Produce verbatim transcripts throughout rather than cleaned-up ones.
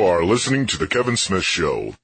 are listening to The Kevin Smith Show.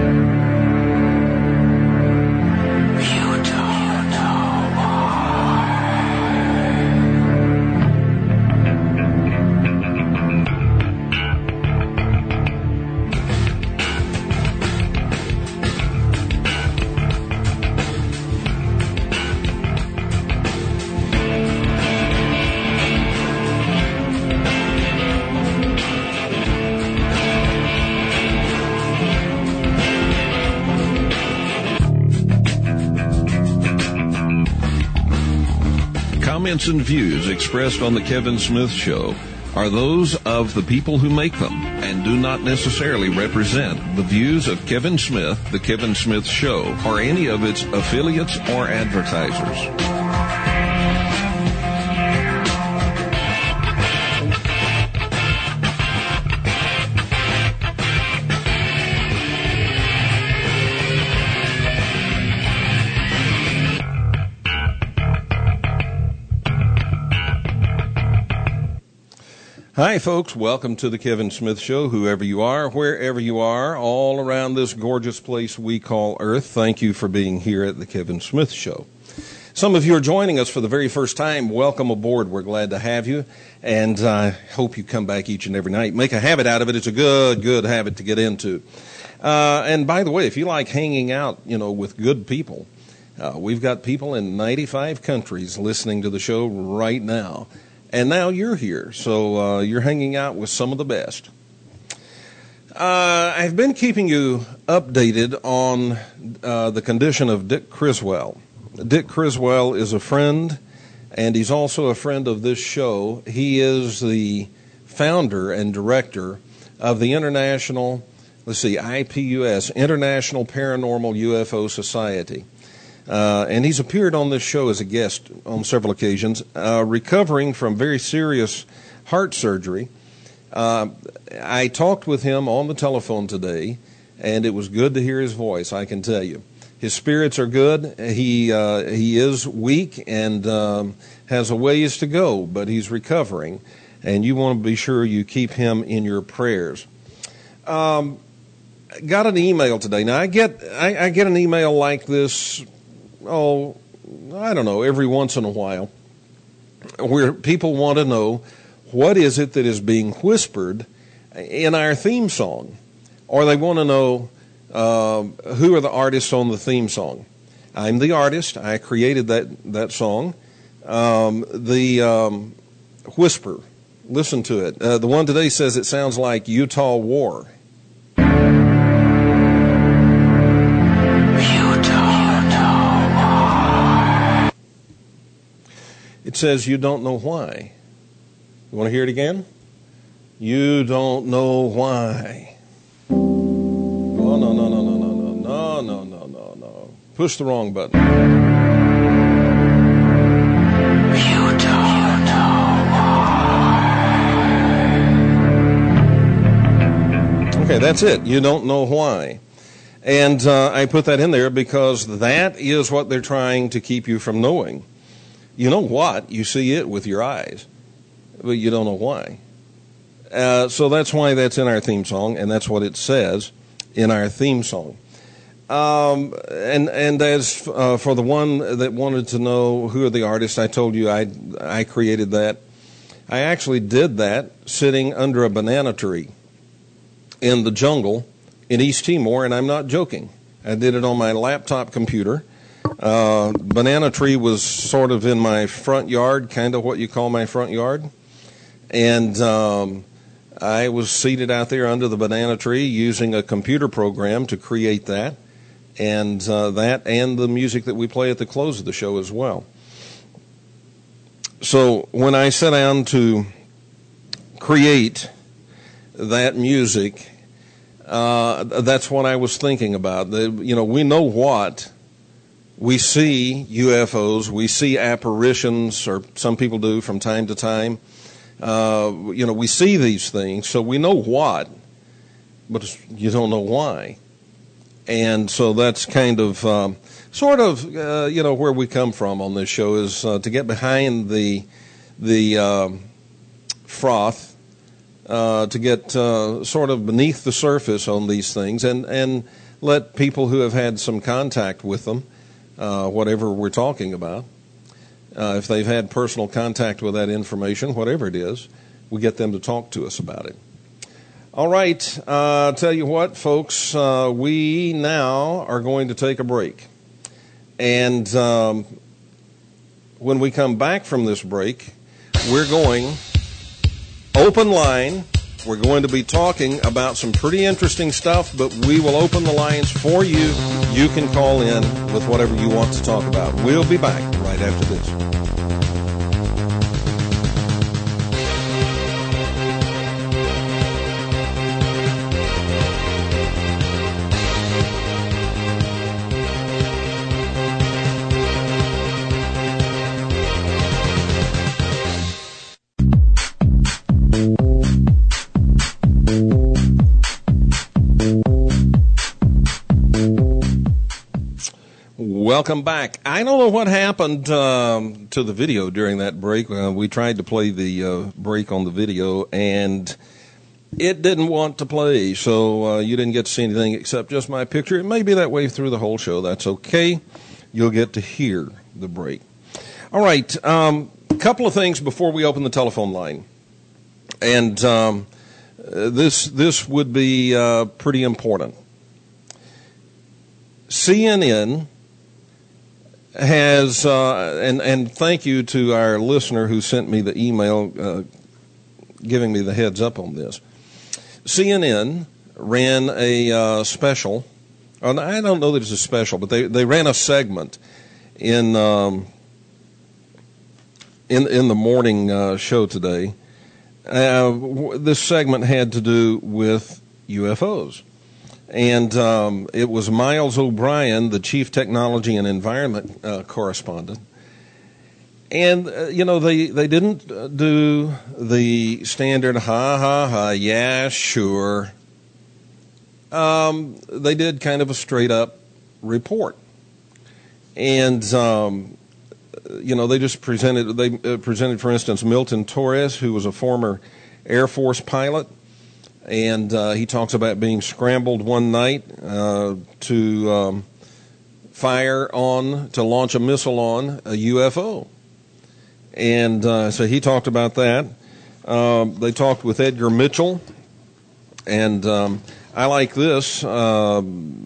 Comments and views expressed on The Kevin Smith Show are those of the people who make them and do not necessarily represent the views of Kevin Smith, The Kevin Smith Show, or any of its affiliates or advertisers. Hi, folks. Welcome to the Kevin Smith Show, whoever you are, wherever you are, all around this gorgeous place we call Earth. Thank you for being here at the Kevin Smith Show. Some of you are joining us for the very first time. Welcome aboard. We're glad to have you, and I uh, hope you come back each and every night. Make a habit out of it. It's a good, good habit to get into. Uh, and by the way, if you like hanging out, you know, with good people, uh, we've got people in ninety-five countries listening to the show right now. And now you're here, so uh, you're hanging out with some of the best. Uh, I've been keeping you updated on uh, the condition of Dick Criswell. Dick Criswell is a friend, and he's also a friend of this show. He is the founder and director of the International, let's see, I P U S, International Paranormal U F O Society. Uh, and he's appeared on this show as a guest on several occasions, uh, recovering from very serious heart surgery. Uh, I talked with him on the telephone today, and it was good to hear his voice, I can tell you. His spirits are good. He uh, he is weak and um, has a ways to go, but he's recovering, and you want to be sure you keep him in your prayers. Um, got an email today. Now, I get I, I get an email like this, oh, I don't know, every once in a while, where people want to know what is it that is being whispered in our theme song, or they want to know uh, who are the artists on the theme song. I'm the artist. I created that, that song. Um, the um, whisper, listen to it. Uh, the one today says it sounds like Utah War. It says, you don't know why. You want to hear it again? You don't know why. Oh, no, no, no, no, no, no, no, no, no, no, no. Push the wrong button. You don't know why. Okay, that's it. You don't know why. And uh, I put that in there because that is what they're trying to keep you from knowing. You know what? You see it with your eyes, but you don't know why. Uh, so that's why that's in our theme song, and that's what it says in our theme song. Um, and and as uh, for the one that wanted to know who are the artists, I told you I I created that. I actually did that sitting under a banana tree in the jungle in East Timor, and I'm not joking. I did it on my laptop computer. Uh, banana tree was sort of in my front yard, kind of what you call my front yard. And um, I was seated out there under the banana tree using a computer program to create that. And uh, that and the music that we play at the close of the show as well. So when I sat down to create that music, uh, that's what I was thinking about. The, you know, we know what. We see U F Os, we see apparitions, or some people do from time to time. Uh, you know, we see these things, so we know what, but you don't know why. And so that's kind of, um, sort of, uh, you know, where we come from on this show is uh, to get behind the the um, froth, uh, to get uh, sort of beneath the surface on these things and, and let people who have had some contact with them, uh, whatever we're talking about, uh, if they've had personal contact with that information, whatever it is, we get them to talk to us about it. All right, uh, I'll tell you what, folks, uh, we now are going to take a break. And um, when we come back from this break, we're going open line. We're going to be talking about some pretty interesting stuff, but we will open the lines for you. You can call in with whatever you want to talk about. We'll be back right after this. Welcome back. I don't know what happened um, to the video during that break. Uh, we tried to play the uh, break on the video, and it didn't want to play, so uh, you didn't get to see anything except just my picture. It may be that way through the whole show. That's okay. You'll get to hear the break. All right, um, a couple of things before we open the telephone line. And um, this, this would be uh, pretty important. C N N has, uh, and, and thank you to our listener who sent me the email uh, giving me the heads up on this. C N N ran a uh, special, and I don't know that it's a special, but they, they ran a segment in um, in in the morning uh, show today. Uh, this segment had to do with U F Os. And um, it was Miles O'Brien, the Chief Technology and Environment uh, Correspondent. And, uh, you know, they, they didn't do the standard, ha, ha, ha, yeah, sure. Um, they did kind of a straight-up report. And, um, you know, they just presented, they uh, presented, for instance, Milton Torres, who was a former Air Force pilot. And uh, he talks about being scrambled one night uh, to um, fire on, to launch a missile on a U F O. And uh, so he talked about that. Um, they talked with Edgar Mitchell. And um, I like this. Uh,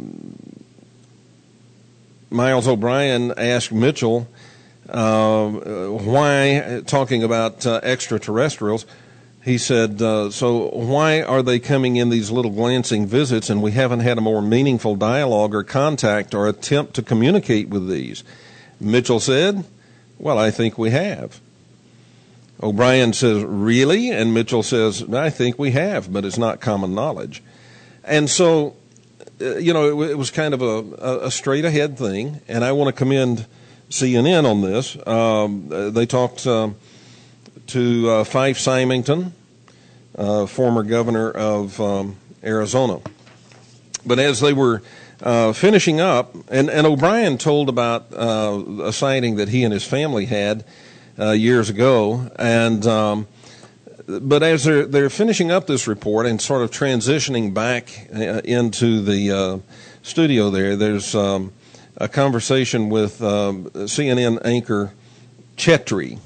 Miles O'Brien asked Mitchell uh, why, talking about uh, extraterrestrials, he said, uh, so why are they coming in these little glancing visits and we haven't had a more meaningful dialogue or contact or attempt to communicate with these? Mitchell said, well, I think we have. O'Brien says, really? And Mitchell says, I think we have, but it's not common knowledge. And so, uh, you know, it, it was kind of a, a straight-ahead thing, and I want to commend C N N on this. Um, they talked... Uh, to uh, Fife Symington, uh, former governor of um, Arizona. But as they were uh, finishing up, and, and O'Brien told about uh, a sighting that he and his family had uh, years ago, and um, but as they're, they're finishing up this report and sort of transitioning back uh, into the uh, studio there, there's um, a conversation with um, C N N anchor Chetri.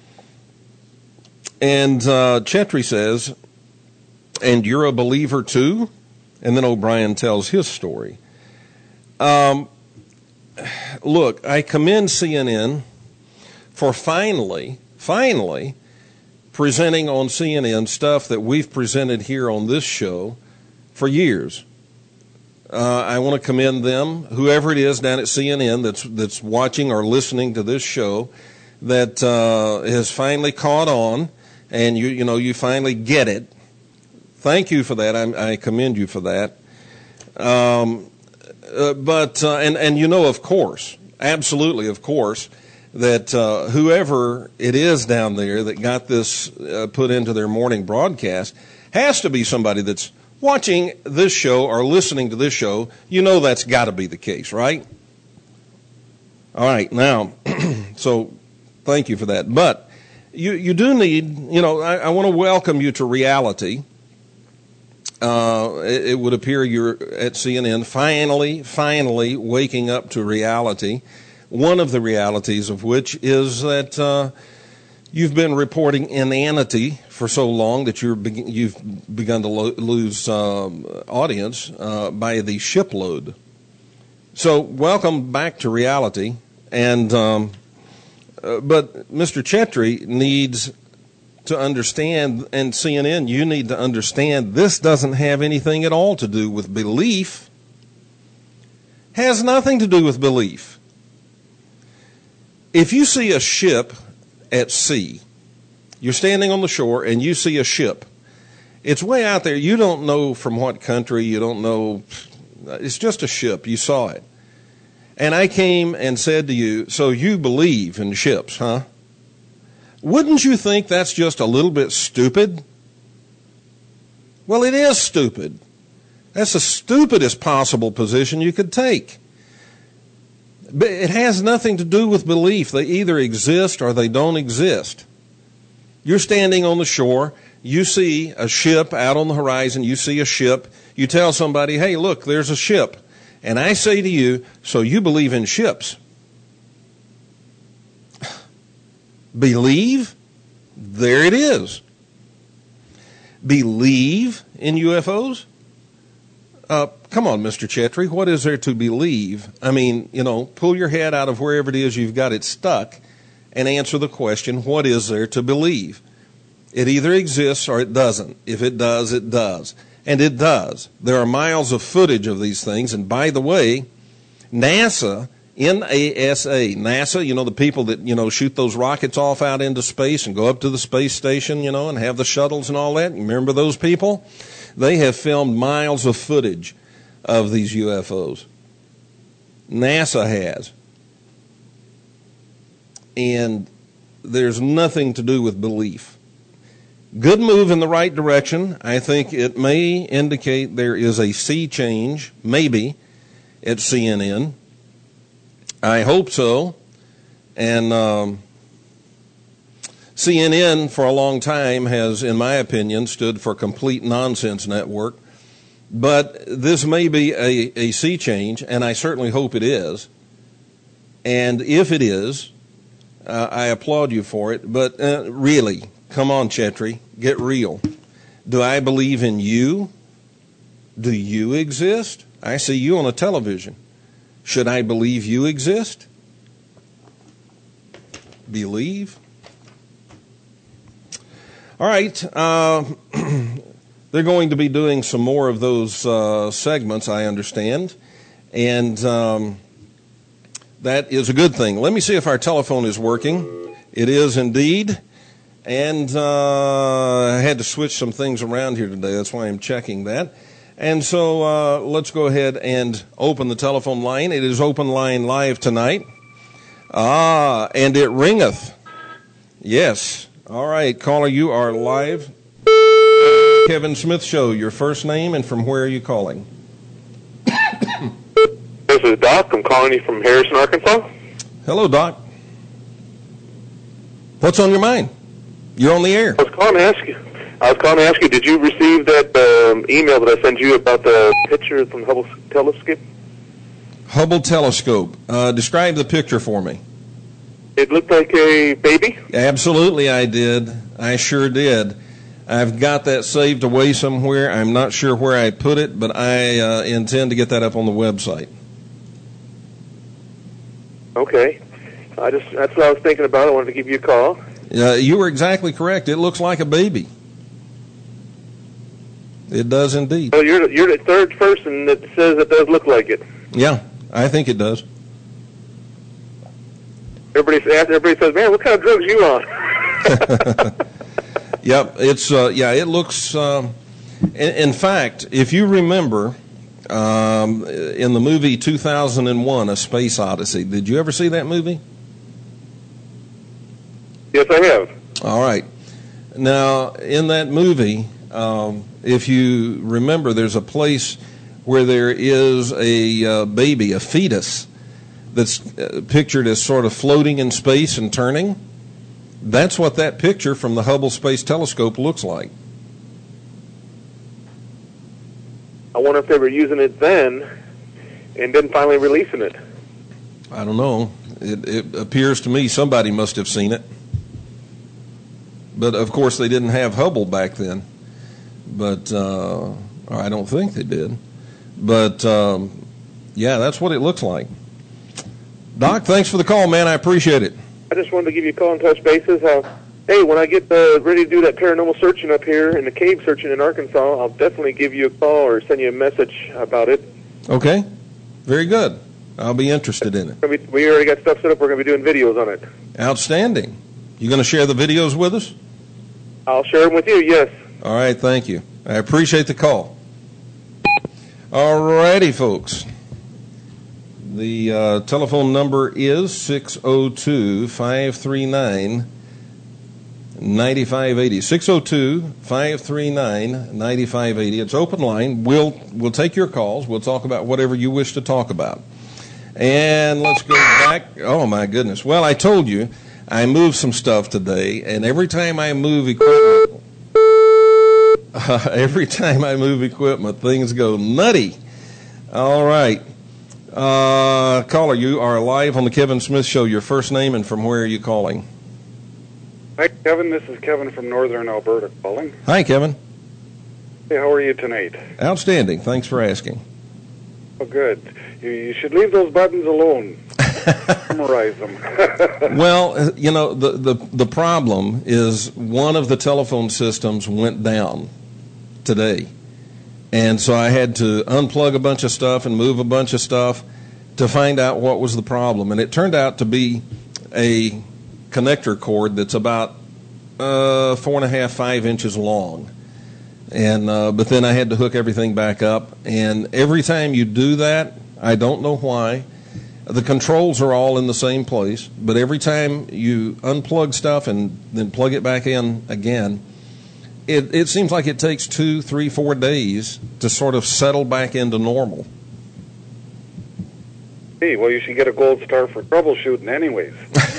And uh, Chetri says, and you're a believer too? And then O'Brien tells his story. Um, look, I commend C N N for finally, finally presenting on C N N stuff that we've presented here on this show for years. Uh, I want to commend them, whoever it is down at C N N that's that's watching or listening to this show, that uh, has finally caught on. And you, you know, you finally get it. Thank you for that. I, I commend you for that. Um, uh, but uh, and and you know, of course, absolutely, of course, that uh, whoever it is down there that got this uh, put into their morning broadcast has to be somebody that's watching this show or listening to this show. You know, that's got to be the case, right? All right, now, so thank you for that. But You you do need, you know, I, I want to welcome you to reality, uh, it, it would appear you're at C N N finally, finally waking up to reality. One of the realities of which is that uh, you've been reporting inanity for so long that you're be- you've begun to lo- lose um, audience uh, by the shipload. So welcome back to reality. And um, uh, but Mister Chetry needs to understand, and C N N, you need to understand, this doesn't have anything at all to do with belief. Has nothing to do with belief. If you see a ship at sea, you're standing on the shore and you see a ship. It's way out there. You don't know from what country. You don't know. It's just a ship. You saw it. And I came and said to you, so you believe in ships, huh? Wouldn't you think that's just a little bit stupid? Well, it is stupid. That's the stupidest possible position you could take. But it has nothing to do with belief. They either exist or they don't exist. You're standing on the shore. You see a ship out on the horizon. You see a ship. You tell somebody, hey, look, there's a ship. And I say to you, so you believe in ships. Believe? There it is. Believe in U F Os? Uh, come on, Mister Chetry, what is there to believe? I mean, you know, pull your head out of wherever it is you've got it stuck and answer the question, what is there to believe? It either exists or it doesn't. If it does, it does. And it does. There are miles of footage of these things. And by the way, NASA, N A S A, NASA, you know, the people that, you know, shoot those rockets off out into space and go up to the space station, you know, and have the shuttles and all that. You remember those people? They have filmed miles of footage of these U F Os. NASA has. And there's nothing to do with belief. Good move in the right direction. I think it may indicate there is a sea change, maybe, at C N N. I hope so. And um, C N N, for a long time, has, in my opinion, stood for Complete Nonsense Network. But this may be a, a sea change, and I certainly hope it is. And if it is, uh, I applaud you for it. But uh, really, come on, Chetry, get real. Do I believe in you? Do you exist? I see you on a television. Should I believe you exist? Believe? All right. Uh, they're going to be doing some more of those uh, segments, I understand. And um, that is a good thing. Let me see if our telephone is working. It is indeed. And uh, I had to switch some things around here today. That's why I'm checking that. And so uh, let's go ahead and open the telephone line. It is Open Line Live tonight. Ah, and it ringeth. Yes. All right, caller, you are live. Kevin Smith Show, your first name and from where are you calling? This is Doc. I'm calling you from Harrison, Arkansas. Hello, Doc. What's on your mind? You're on the air. I was calling to ask you. I was calling to ask you. Did you receive that um, email that I sent you about the picture from the Hubble telescope? Hubble telescope. Uh, describe the picture for me. It looked like a baby. Absolutely, I did. I sure did. I've got that saved away somewhere. I'm not sure where I put it, but I uh, intend to get that up on the website. Okay. I just that's what I was thinking about. I wanted to give you a call. Uh, you were exactly correct. It looks like a baby. It does indeed. Well, you're you're the third person that says it does look like it. Yeah, I think it does. Everybody, everybody says, "Man, what kind of drugs you on?" Yep, it's uh, yeah, it looks. Um, in, in fact, if you remember, um, in the movie two thousand one, A Space Odyssey, did you ever see that movie? Yes, I have. All right. Now, in that movie, um, if you remember, there's a place where there is a uh, baby, a fetus, that's uh, pictured as sort of floating in space and turning. That's what that picture from the Hubble Space Telescope looks like. I wonder if they were using it then and then finally releasing it. I don't know. It, it appears to me somebody must have seen it. But, of course, they didn't have Hubble back then. But, uh, or I don't think they did. But, um, yeah, that's what it looks like. Doc, thanks for the call, man. I appreciate it. I just wanted to give you a call and touch bases. Uh, hey, when I get uh, ready to do that paranormal searching up here in the cave searching in Arkansas, I'll definitely give you a call or send you a message about it. Okay. Very good. I'll be interested in it. We already got stuff set up. We're going to be doing videos on it. Outstanding. You going to share the videos with us? I'll share them with you, yes. All right, thank you. I appreciate the call. All righty, folks. The uh, telephone number is six oh two, five three nine, nine five eight oh. six oh two, five three nine, nine five eight oh. It's open line. We'll, we'll take your calls. We'll talk about whatever you wish to talk about. And let's go back. Oh, my goodness. Well, I told you I moved some stuff today, and every time I move equipment, uh, every time I move equipment, things go nutty. All right. Uh, caller, you are live on the Kevin Smith Show. Your first name and from where are you calling? Hi, Kevin. This is Kevin from Northern Alberta calling. Hi, Kevin. Hey, how are you tonight? Outstanding. Thanks for asking. Oh, good. You, you should leave those buttons alone. Memorize them. Well, you know, the, the, the problem is one of the telephone systems went down today. And so I had to unplug a bunch of stuff and move a bunch of stuff to find out what was the problem. And it turned out to be a connector cord that's about uh, four and a half, five inches long. And uh, but then I had to hook everything back up. And every time you do that, I don't know why, the controls are all in the same place. But every time you unplug stuff and then plug it back in again, it, it seems like it takes two, three, four days to sort of settle back into normal. Hey, well, you should get a gold star for troubleshooting anyways.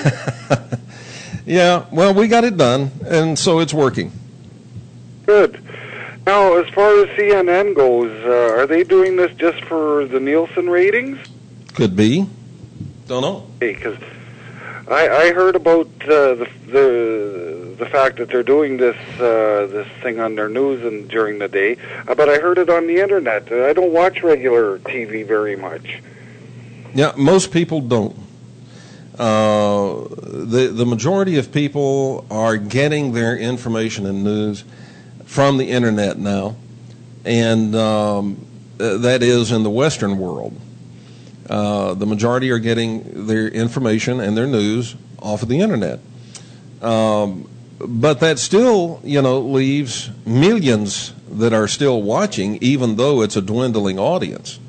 Yeah, well, we got it done, and so it's working. Good. Now, as far as C N N goes, uh, are they doing this just for the Nielsen ratings? Could be. Don't know. Hey, because I, I heard about uh, the, the the fact that they're doing this uh, this thing on their news and during the day, uh, but I heard it on the internet. I don't watch regular T V very much. Yeah, most people don't. Uh, the the majority of people are getting their information and news from the internet now, and um, that is in the Western world. Uh, the majority are getting their information and their news off of the internet. Um, but that still, you know, leaves millions that are still watching, even though it's a dwindling audience.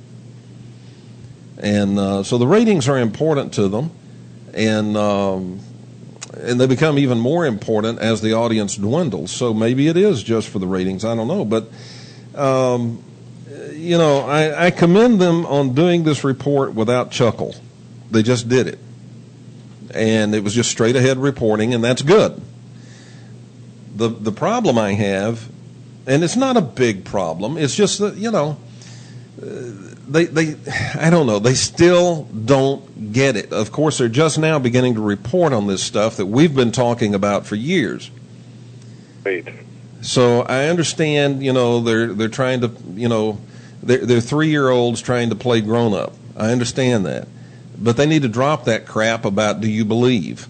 And uh, so the ratings are important to them, and um, and they become even more important as the audience dwindles. So maybe it is just for the ratings. I don't know. But, um, you know, I, I commend them on doing this report without chuckle. They just did it. And it was just straight ahead reporting, and that's good. The the problem I have, and it's not a big problem, it's just that, you know, they they I don't know, they still don't get it. Of course, they're just now beginning to report on this stuff that we've been talking about for years. Right. So I understand, you know, they're they're trying to, you know, they're, they're three-year-olds trying to play grown-up. I understand that. But they need to drop that crap about do you believe.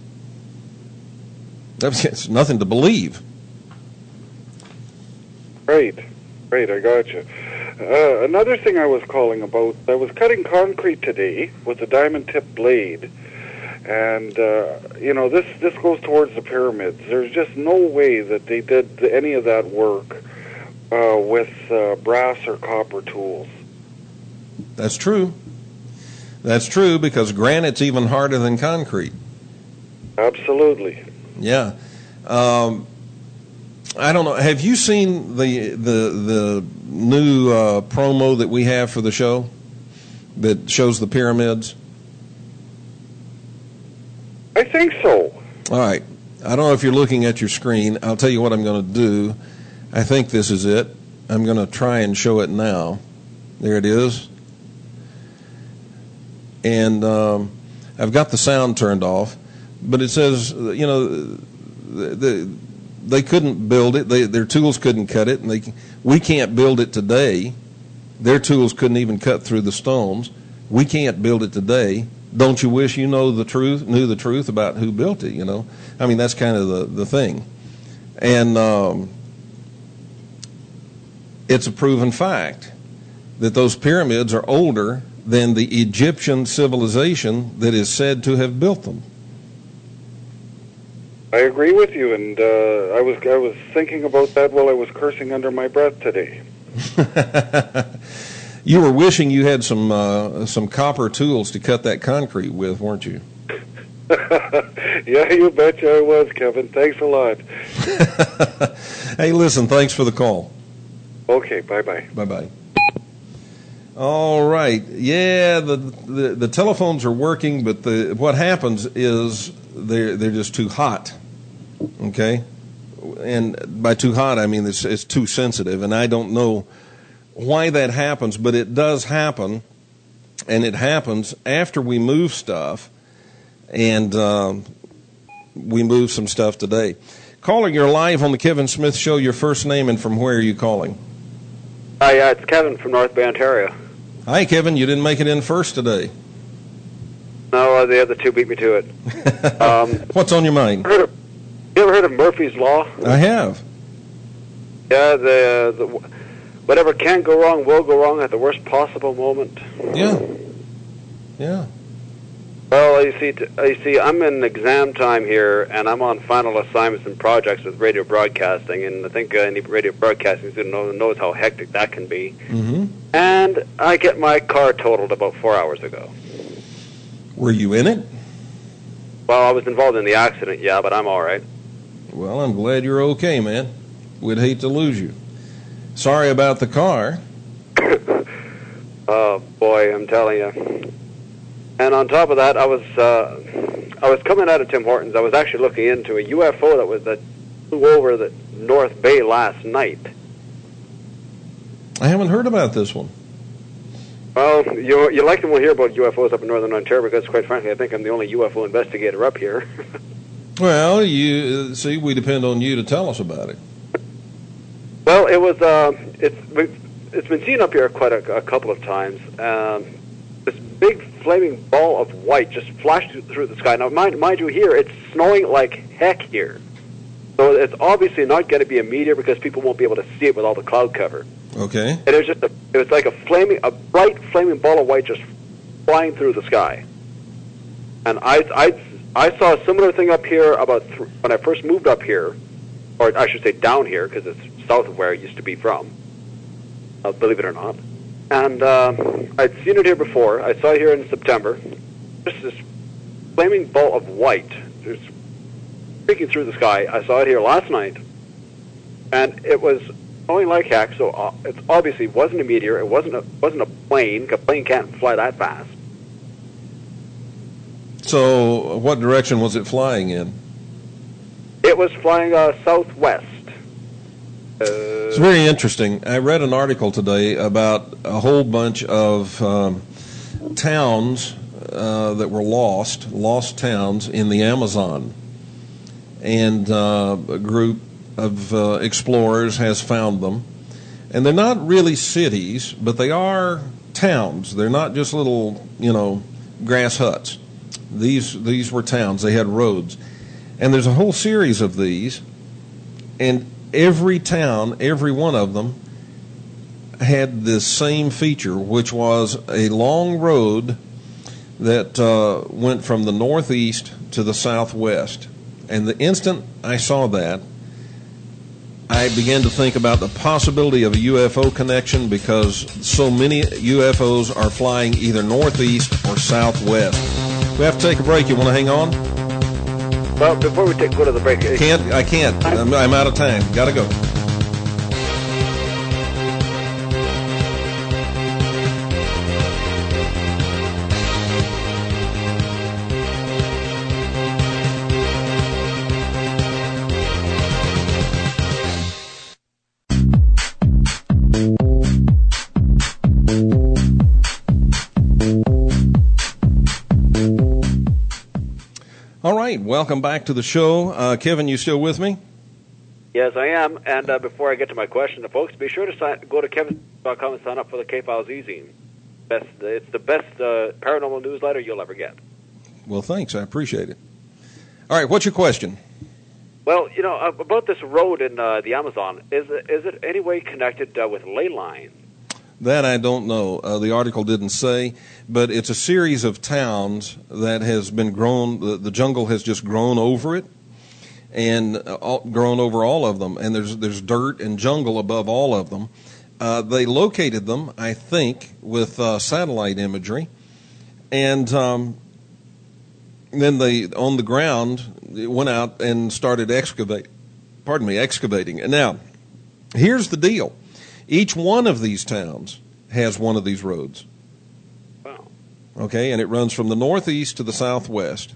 It's nothing to believe. Right, right, I got you. Uh, another thing I was calling about, I was cutting concrete today with a diamond-tipped blade, and, uh, you know, this, this goes towards the pyramids. There's just no way that they did any of that work uh, with uh, brass or copper tools. That's true. That's true, because granite's even harder than concrete. Absolutely. Yeah. Um, I don't know. Have you seen the the the new uh, promo that we have for the show that shows the pyramids? I think so. All right. I don't know if you're looking at your screen. I'll tell you what I'm going to do. I think this is it. I'm going to try and show it now. There it is. And um, I've got the sound turned off, but it says, you know, the, the, they couldn't build it. They, their tools couldn't cut it, and they we can't build it today. Their tools couldn't even cut through the stones. We can't build it today. Don't you wish you know the truth, knew the truth about who built it? You know, I mean that's kind of the the thing, and um, it's a proven fact that those pyramids are older than the Egyptian civilization that is said to have built them. I agree with you, and uh, I was I was thinking about that while I was cursing under my breath today. You were wishing you had some uh, some copper tools to cut that concrete with, weren't you? Yeah, you betcha I was, Kevin. Thanks a lot. Hey, listen, thanks for the call. Okay, bye-bye. Bye-bye. All right. Yeah, the, the the telephones are working, but the what happens is they're they're just too hot. Okay, and by too hot I mean it's it's too sensitive, and I don't know why that happens, but it does happen, and it happens after we move stuff, and um, we move some stuff today. Caller, you're live on the Kevin Smith Show. Your first name and from where are you calling? Hi, uh, it's Kevin from North Bay, Ontario. Hi, Kevin. You didn't make it in first today. No, uh, the other two beat me to it. Um, What's on your mind? Heard of, you ever heard of Murphy's Law? I have. Yeah, the, the whatever can go wrong will go wrong at the worst possible moment. Yeah. Yeah. Well, you see, you see, I'm in exam time here, and I'm on final assignments and projects with radio broadcasting, and I think uh, any radio broadcasting student knows, knows how hectic that can be. Mm-hmm. And I get my car totaled about four hours ago. Were you in it? Well, I was involved in the accident, yeah, but I'm all right. Well, I'm glad you're okay, man. We'd hate to lose you. Sorry about the car. Oh, boy, I'm telling you. And on top of that, I was uh, I was coming out of Tim Hortons. I was actually looking into a U F O that was that flew over the North Bay last night. I haven't heard about this one. Well, you you likely won't hear about U F Os up in Northern Ontario because, quite frankly, I think I'm the only U F O investigator up here. Well, you see, we depend on you to tell us about it. Well, it was uh, it's it's been seen up here quite a, a couple of times. Um, this big flaming ball of white just flashed through the sky. Now, mind, mind you, here it's snowing like heck here, so it's obviously not going to be a meteor because people won't be able to see it with all the cloud cover. Okay. It was just a, it was like a flaming, a bright flaming ball of white just flying through the sky. And I I I saw a similar thing up here about th- when I first moved up here, or I should say down here because it's south of where I used to be from. Uh, believe it or not. And uh, I'd seen it here before. I saw it here in September. Just this flaming ball of white just streaking through the sky. I saw it here last night, and it was snowing like heck. So uh, it obviously wasn't a meteor. It wasn't a wasn't a plane. A plane can't fly that fast. So, what direction was it flying in? It was flying uh, southwest. Uh, It's very interesting. I read an article today about a whole bunch of um, towns uh, that were lost, lost towns in the Amazon. And uh, a group of uh, explorers has found them. And they're not really cities, but they are towns. They're not just little, you know, grass huts. These these were towns. They had roads. And there's a whole series of these. And every town, every one of them, had this same feature, which was a long road that uh, went from the northeast to the southwest. And the instant I saw that, I began to think about the possibility of a U F O connection because so many U F Os are flying either northeast or southwest. We have to take a break. You want to hang on? well, before we take, go to the break, uh, Can't. I can't. I'm, I'm out of time. Got to go. right, welcome back to the show. Uh, Kevin, you still with me? Yes, I am. And uh, before I get to my question, the folks, be sure to sign, go to kevin dot com and sign up for the K-Files e-zine. Best, it's the best uh, paranormal newsletter you'll ever get. Well, thanks. I appreciate it. All right, what's your question? Well, you know, uh, about this road in uh, the Amazon, is it, is it any way connected uh, with ley lines? That I don't know. Uh, the article didn't say, but it's a series of towns that has been grown, the, the jungle has just grown over it, and uh, all, grown over all of them, and there's there's dirt and jungle above all of them. Uh, they located them, I think, with uh, satellite imagery, and um, then they, on the ground, went out and started excavate, pardon me, excavating. And now, here's the deal. Each one of these towns has one of these roads. Wow. Okay, and it runs from the northeast to the southwest,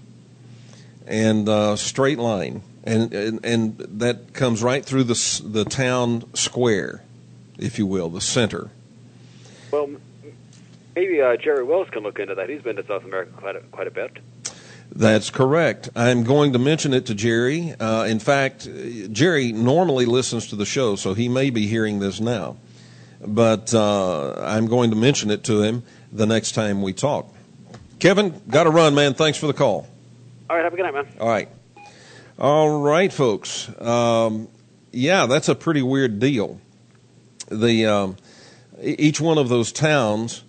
and uh, straight line, and, and and that comes right through the the town square, if you will, the center. Well, maybe uh, Jerry Wells can look into that. He's been to South America quite a, quite a bit. That's correct. I'm going to mention it to Jerry. Uh, in fact, Jerry normally listens to the show, so he may be hearing this now. But uh, I'm going to mention it to him the next time we talk. Kevin, got to run, man. Thanks for the call. All right, have a good night, man. All right. All right, folks. Um, yeah, that's a pretty weird deal. The um, each one of those towns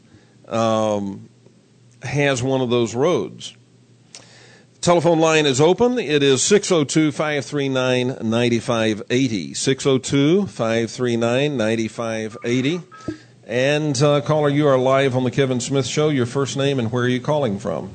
um, has one of those roads. Telephone line is open. It is six oh two, five three nine, nine five eight oh. six oh two, five three nine, nine five eight oh. And, uh, caller, you are live on the Kevin Smith Show. Your first name and where are you calling from?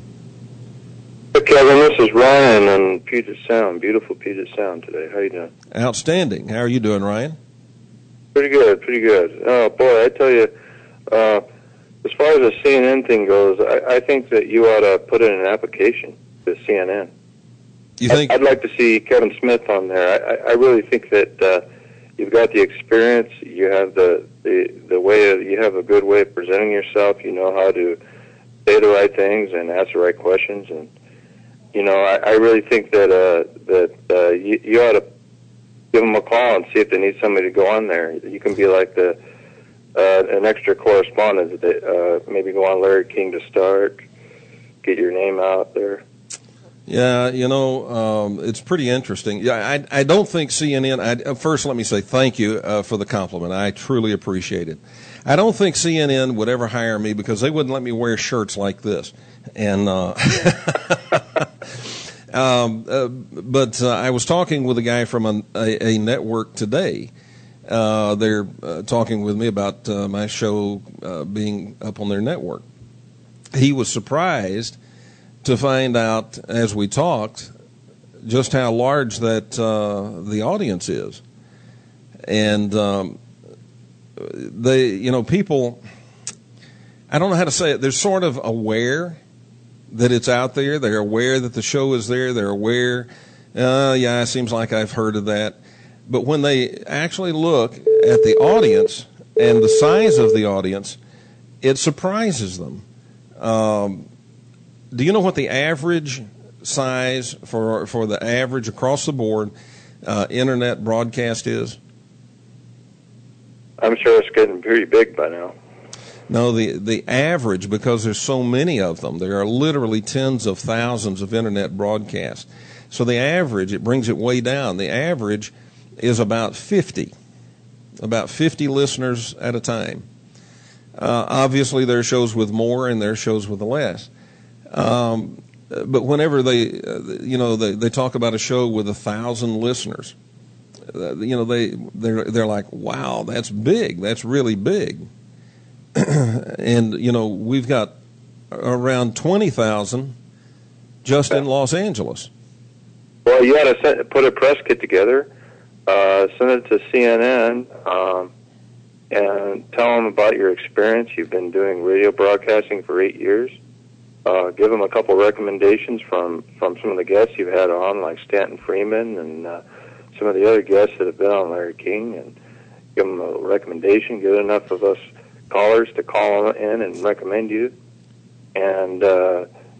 Hey, Kevin, this is Ryan on Puget Sound. Beautiful Puget Sound today. How you doing? Outstanding. How are you doing, Ryan? Pretty good, pretty good. Oh, boy, I tell you, uh, as far as the C N N thing goes, I, I think that you ought to put in an application to C N N. You think? I'd like to see Kevin Smith on there. I, I really think that uh, you've got the experience. You have the, the, the way of, you have a good way of presenting yourself. You know how to say the right things and ask the right questions. And, you know, I, I really think that uh, that uh, you, you ought to give them a call and see if they need somebody to go on there. You can be like the uh, an extra correspondent. That, uh, maybe go on Larry King to start, get your name out there. Yeah, you know, um, it's pretty interesting. Yeah, I, I don't think C N N. I, first, let me say thank you uh, for the compliment. I truly appreciate it. I don't think C N N would ever hire me because they wouldn't let me wear shirts like this. And uh, um, uh, but uh, I was talking with a guy from a, a, a network today. Uh, they're uh, talking with me about uh, my show uh, being up on their network. He was surprised to find out, as we talked, just how large that uh, the audience is. And um, they, you know, people, I don't know how to say it, they're sort of aware that it's out there. They're aware that the show is there. They're aware, uh, yeah, it seems like I've heard of that. But when they actually look at the audience and the size of the audience, it surprises them. Um, do you know what the average size for for the average across the board uh, internet broadcast is? I'm sure it's getting pretty big by now. No, the, the average, because there's so many of them, there are literally tens of thousands of internet broadcasts. So the average, it brings it way down. The average is about fifty, about fifty listeners at a time. Uh, obviously, there are shows with more and there are shows with less. Um, but whenever they, uh, you know, they, they talk about a show with a thousand listeners, uh, you know, they they're they're like, wow, that's big, that's really big. And you know, we've got around twenty thousand just in Los Angeles. Well, you ought to send, put a press kit together, uh, send it to C N N, um, and tell them about your experience. You've been doing radio broadcasting for eight years. Uh, give them a couple recommendations from, from some of the guests you've had on, like Stanton Freeman and uh, some of the other guests that have been on Larry King, and give them a recommendation. Get enough of us callers to call in and recommend you, and uh,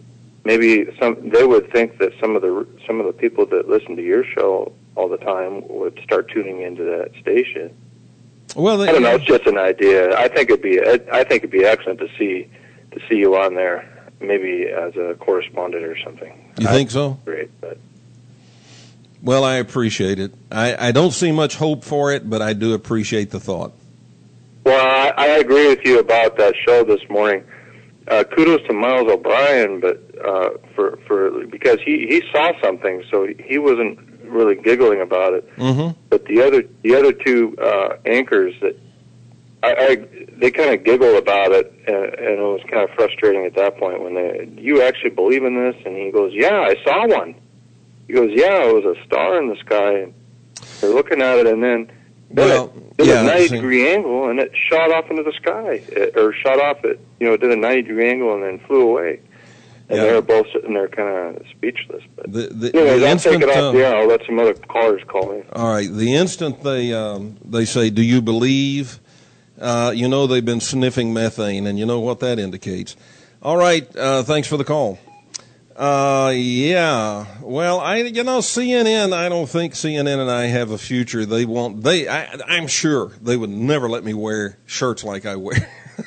maybe some they would think that some of the some of the people that listen to your show all the time would start tuning into that station. Well, they, I don't know. It's just an idea. I think it'd be I think it'd be excellent to see to see you on there, maybe as a correspondent or something. You I, think so? Great, but. Well, I appreciate it. I, I don't see much hope for it, but I do appreciate the thought. Well, I, I agree with you about that show this morning. Uh, kudos to Miles O'Brien, but uh, for for because he, he saw something, so he wasn't really giggling about it. Mm-hmm. But the other the other two uh, anchors that I, I they kind of giggled about it, and, and it was kind of frustrating at that point when they, you actually believe in this? And he goes, yeah, I saw one. He goes, yeah, it was a star in the sky. And they're looking at it, and then, then well, it did yeah, a ninety degree angle, and it shot off into the sky, it, or shot off it. You know, it did a ninety degree angle and then flew away. And yeah. they were both sitting there, kind of speechless. But the, the, anyways, the I'll instant, take it off uh, the air. I'll let some other callers call me. All right. The instant they um, they say, "Do you believe?" Uh, you know they've been sniffing methane, and you know what that indicates. All right. Uh, thanks for the call. Uh, yeah. Well, I, you know, C N N, I don't think C N N and I have a future. They won't, they, I, I'm sure they would never let me wear shirts like I wear.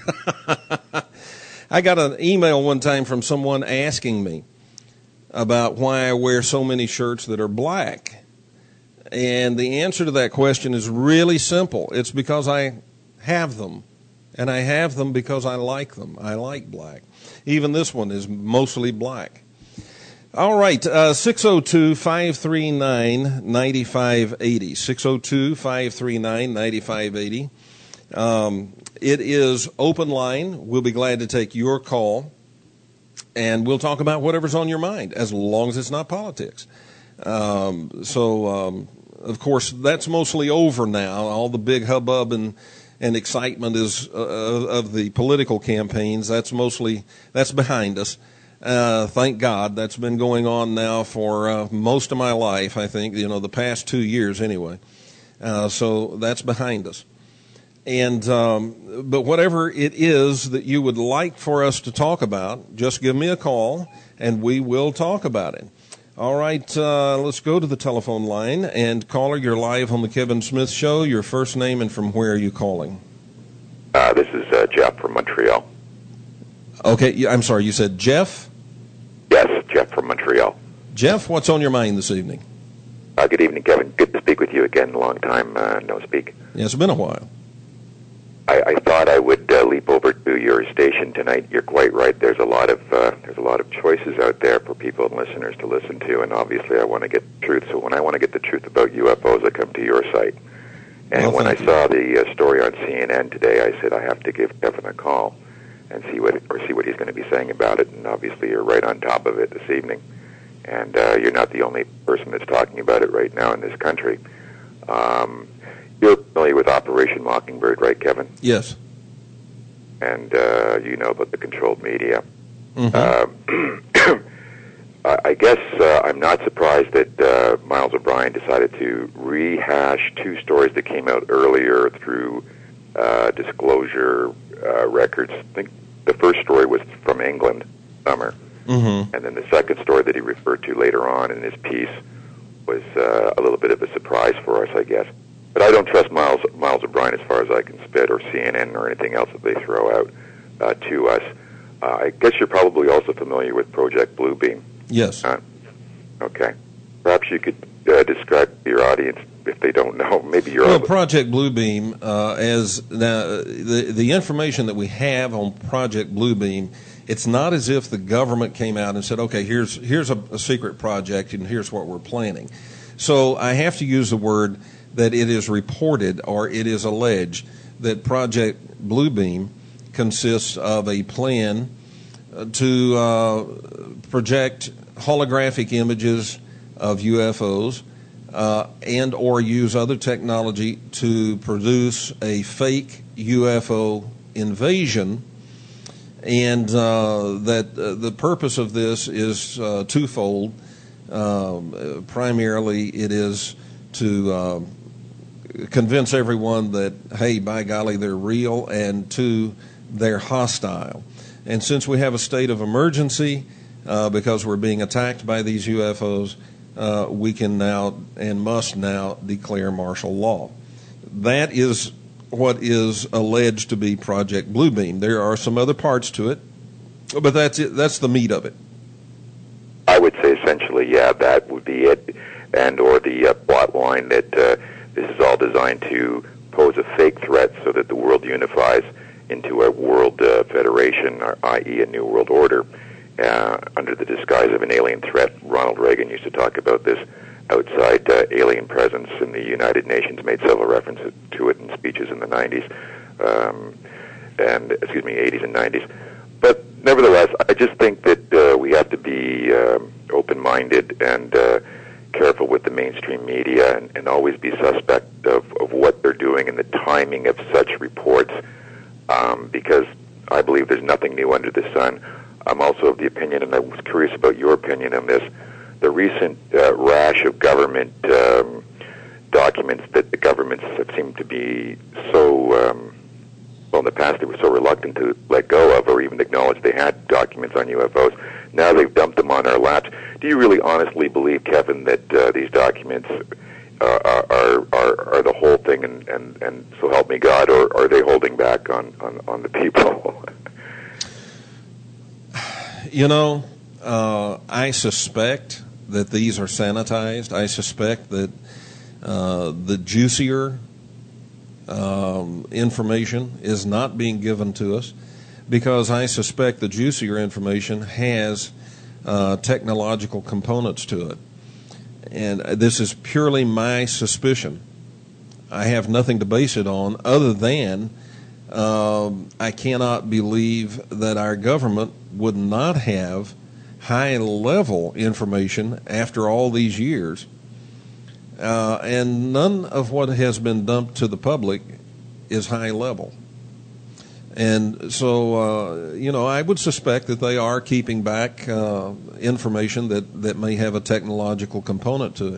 I got an email one time from someone asking me about why I wear so many shirts that are black. And the answer to that question is really simple. It's because I have them. And I have them because I like them. I like black. Even this one is mostly black. All right, uh, six oh two, five three nine, nine five eight oh, six oh two, five three nine, nine five eight oh. Um, it is open line. We'll be glad to take your call, and we'll talk about whatever's on your mind, as long as it's not politics. Um, so, um, of course, that's mostly over now. All the big hubbub and, and excitement is uh, of the political campaigns. That's mostly, that's behind us. Uh, thank God. That's been going on now for uh, most of my life, I think, you know, the past two years anyway. Uh, so that's behind us. And um, but whatever it is that you would like for us to talk about, just give me a call, and we will talk about it. All right, uh, let's go to the telephone line. And caller, you're live on the Kevin Smith Show. Your first name and from where are you calling? Uh, this is uh, Jeff from Montreal. Okay, I'm sorry, you said Jeff? Yes, Jeff from Montreal. Jeff, what's on your mind this evening? Uh, good evening, Kevin. Good to speak with you again. Long time uh, no speak. Yeah, it's been a while. I, I thought I would uh, leap over to your station tonight. You're quite right. There's a lot of uh, there's a lot of choices out there for people and listeners to listen to, and obviously I want to get the truth. So when I want to get the truth about U F Os, I come to your site. And well, when I you. saw the uh, story on C N N today, I said I have to give Kevin a call and see what or see what he's going to be saying about it. And obviously you're right on top of it this evening, and uh, you're not the only person that's talking about it right now in this country. Um, you're familiar with Operation Mockingbird, right, Kevin? Yes. And uh, you know about the controlled media. Mm-hmm. Uh, I guess uh, I'm not surprised that uh, Miles O'Brien decided to rehash two stories that came out earlier through uh, disclosure uh, records. I think the first story was from England, summer, mm-hmm. and then the second story that he referred to later on in his piece was uh, a little bit of a surprise for us, I guess. But I don't trust Miles Miles O'Brien as far as I can spit, or C N N, or anything else that they throw out uh, to us. Uh, I guess you're probably also familiar with Project Bluebeam. Yes. Uh, okay. Perhaps you could uh, describe to your audience, if they don't know, maybe you're... Well, Project Bluebeam, uh, as now, the, the information that we have on Project Bluebeam, it's not as if the government came out and said, okay, here's, here's a, a secret project and here's what we're planning. So I have to use the word that it is reported, or it is alleged, that Project Bluebeam consists of a plan to uh, project holographic images of U F Os uh, and or use other technology to produce a fake U F O invasion, and uh, that uh, the purpose of this is uh, twofold. Um, primarily, it is to uh, convince everyone that, hey, by golly, they're real, and two, they're hostile. And since we have a state of emergency, uh, because we're being attacked by these U F Os, uh, we can now and must now declare martial law. That is what is alleged to be Project Bluebeam. There are some other parts to it, but that's it. That's the meat of it. I would say essentially, yeah, that would be it, and or the uh, plot line that uh, this is all designed to pose a fake threat so that the world unifies into a world uh, federation, or that is a new world order, uh, under the disguise of an alien threat. Ronald Reagan used to talk about this outside uh, alien presence in the United Nations, made several references to it in speeches in the nineties, um, and excuse me, eighties and nineties. But nevertheless, I just think that uh, we have to be uh, open-minded and uh, careful with the mainstream media, and, and always be suspect of, of what they're doing and the timing of such reports, um, because I believe there's nothing new under the sun. I'm also of the opinion, and I was curious about your opinion on this, the recent uh, rash of government um, documents that the governments have seemed to be so, um, well, in the past they were so reluctant to let go of or even acknowledge they had documents on U F Os. Now they've dumped them on our laps. Do you really honestly believe, Kevin, that uh, these documents uh, are, are are the whole thing, and, and, and so help me God, or are they holding back on, on, on the people? You know, uh, I suspect that these are sanitized. I suspect that uh, the juicier um, information is not being given to us, because I suspect the juicier information has uh, technological components to it. And this is purely my suspicion. I have nothing to base it on other than um, I cannot believe that our government would not have high-level information after all these years. Uh, and none of what has been dumped to the public is high-level. And so, uh, you know, I would suspect that they are keeping back uh, information that, that may have a technological component to it.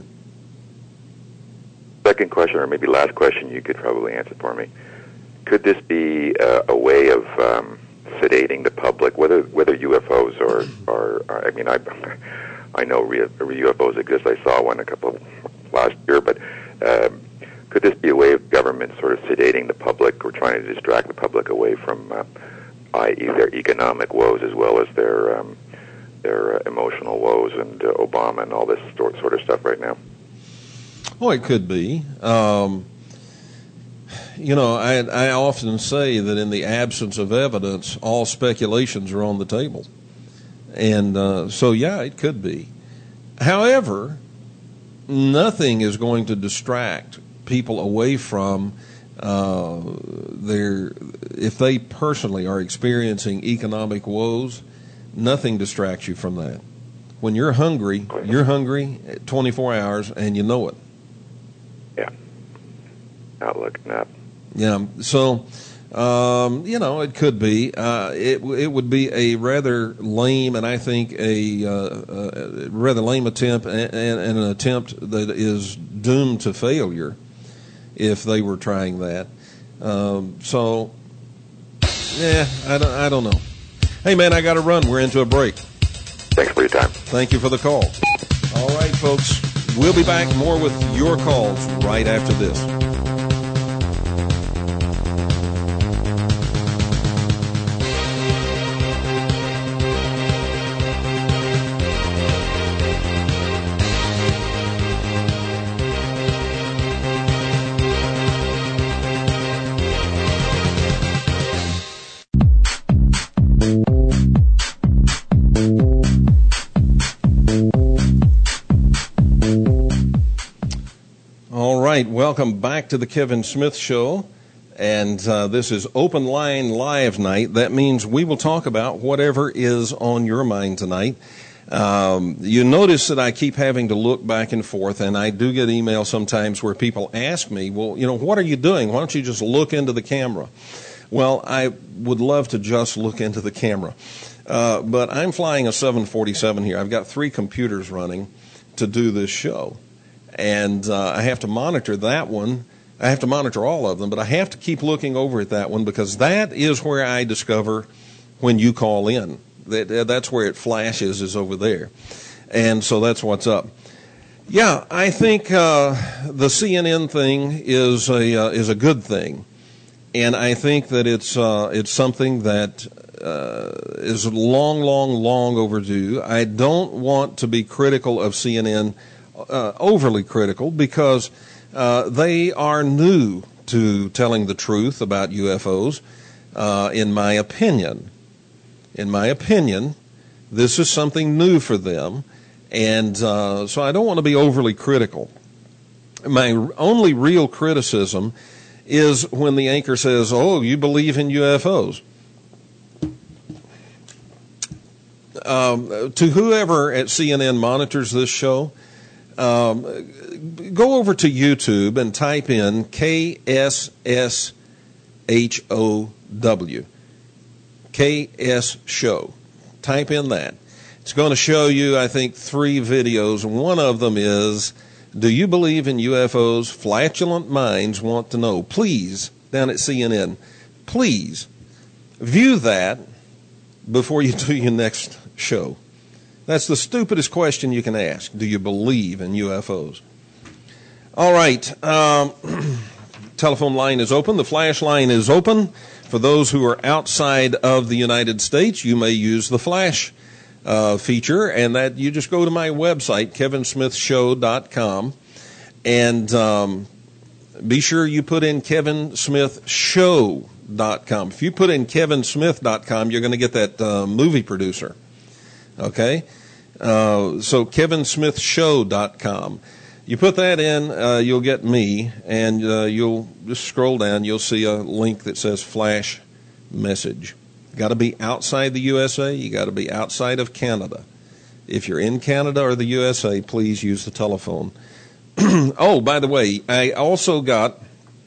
Second question, or maybe last question, you could probably answer for me. Could this be uh, a way of um, sedating the public, whether whether U F Os or, or, or I mean, I I know U F Os exist. I saw one a couple of last year, but um, could this be a way of government sort of sedating the public or trying to distract the public away from, uh, that is, their economic woes as well as their um, their uh, emotional woes and uh, Obama and all this sort sort of stuff right now? Oh, it could be. Um, you know, I, I often say that in the absence of evidence, all speculations are on the table. And uh, so, yeah, it could be. However, nothing is going to distract people away from uh, their, if they personally are experiencing economic woes, nothing distracts you from that. When you're hungry, you're hungry twenty-four hours, and you know it. Yeah. Not looking up. Yeah. So, um, you know, it could be. Uh, it it would be a rather lame, and I think a, uh, a rather lame attempt, and, and an attempt that is doomed to failure if they were trying that. Um, so, yeah, I don't, I don't know. Hey, man, I got to run. We're into a break. Thanks for your time. Thank you for the call. All right, folks. We'll be back more with your calls right after this. Welcome back to the Kevin Smith Show, and uh, this is Open Line Live Night. That means we will talk about whatever is on your mind tonight. Um, you notice that I keep having to look back and forth, and I do get emails sometimes where people ask me, well, you know, what are you doing? Why don't you just look into the camera? Well, I would love to just look into the camera, uh, but I'm flying a seven forty-seven here. I've got three computers running to do this show. And uh, I have to monitor that one. I have to monitor all of them, but I have to keep looking over at that one because that is where I discover when you call in. That, that's where it flashes, is over there. And so that's what's up. Yeah, I think uh, the C N N thing is a uh, is a good thing, and I think that it's uh, it's something that uh, is long, long, long overdue. I don't want to be critical of C N N, uh, overly critical, because uh, they are new to telling the truth about U F Os. Uh, in my opinion, in my opinion, this is something new for them. And uh, so I don't want to be overly critical. My only real criticism is when the anchor says, oh, you believe in U F Os. Um, to whoever at C N N monitors this show, um, go over to YouTube and type in K S S H O W. K S Show. Type in that. It's going to show you, I think, three videos. One of them is, do you believe in U F Os? Flatulent minds want to know. Please, down at C N N, please view that before you do your next show. That's the stupidest question you can ask. Do you believe in U F Os? All right. Um, telephone line is open. The flash line is open. For those who are outside of the United States, you may use the flash Uh, feature, and that you just go to my website, kevin smith show dot com, and um, be sure you put in kevin smith show dot com. If you put in kevin smith dot com, you're going to get that uh, movie producer. Okay? Uh, so kevin smith show dot com. You put that in, uh, you'll get me, and uh, you'll just scroll down, you'll see a link that says flash message. Got to be outside the U S A. You got to be outside of Canada. If you're in Canada or the U S A, please use the telephone. Oh, by the way, I also got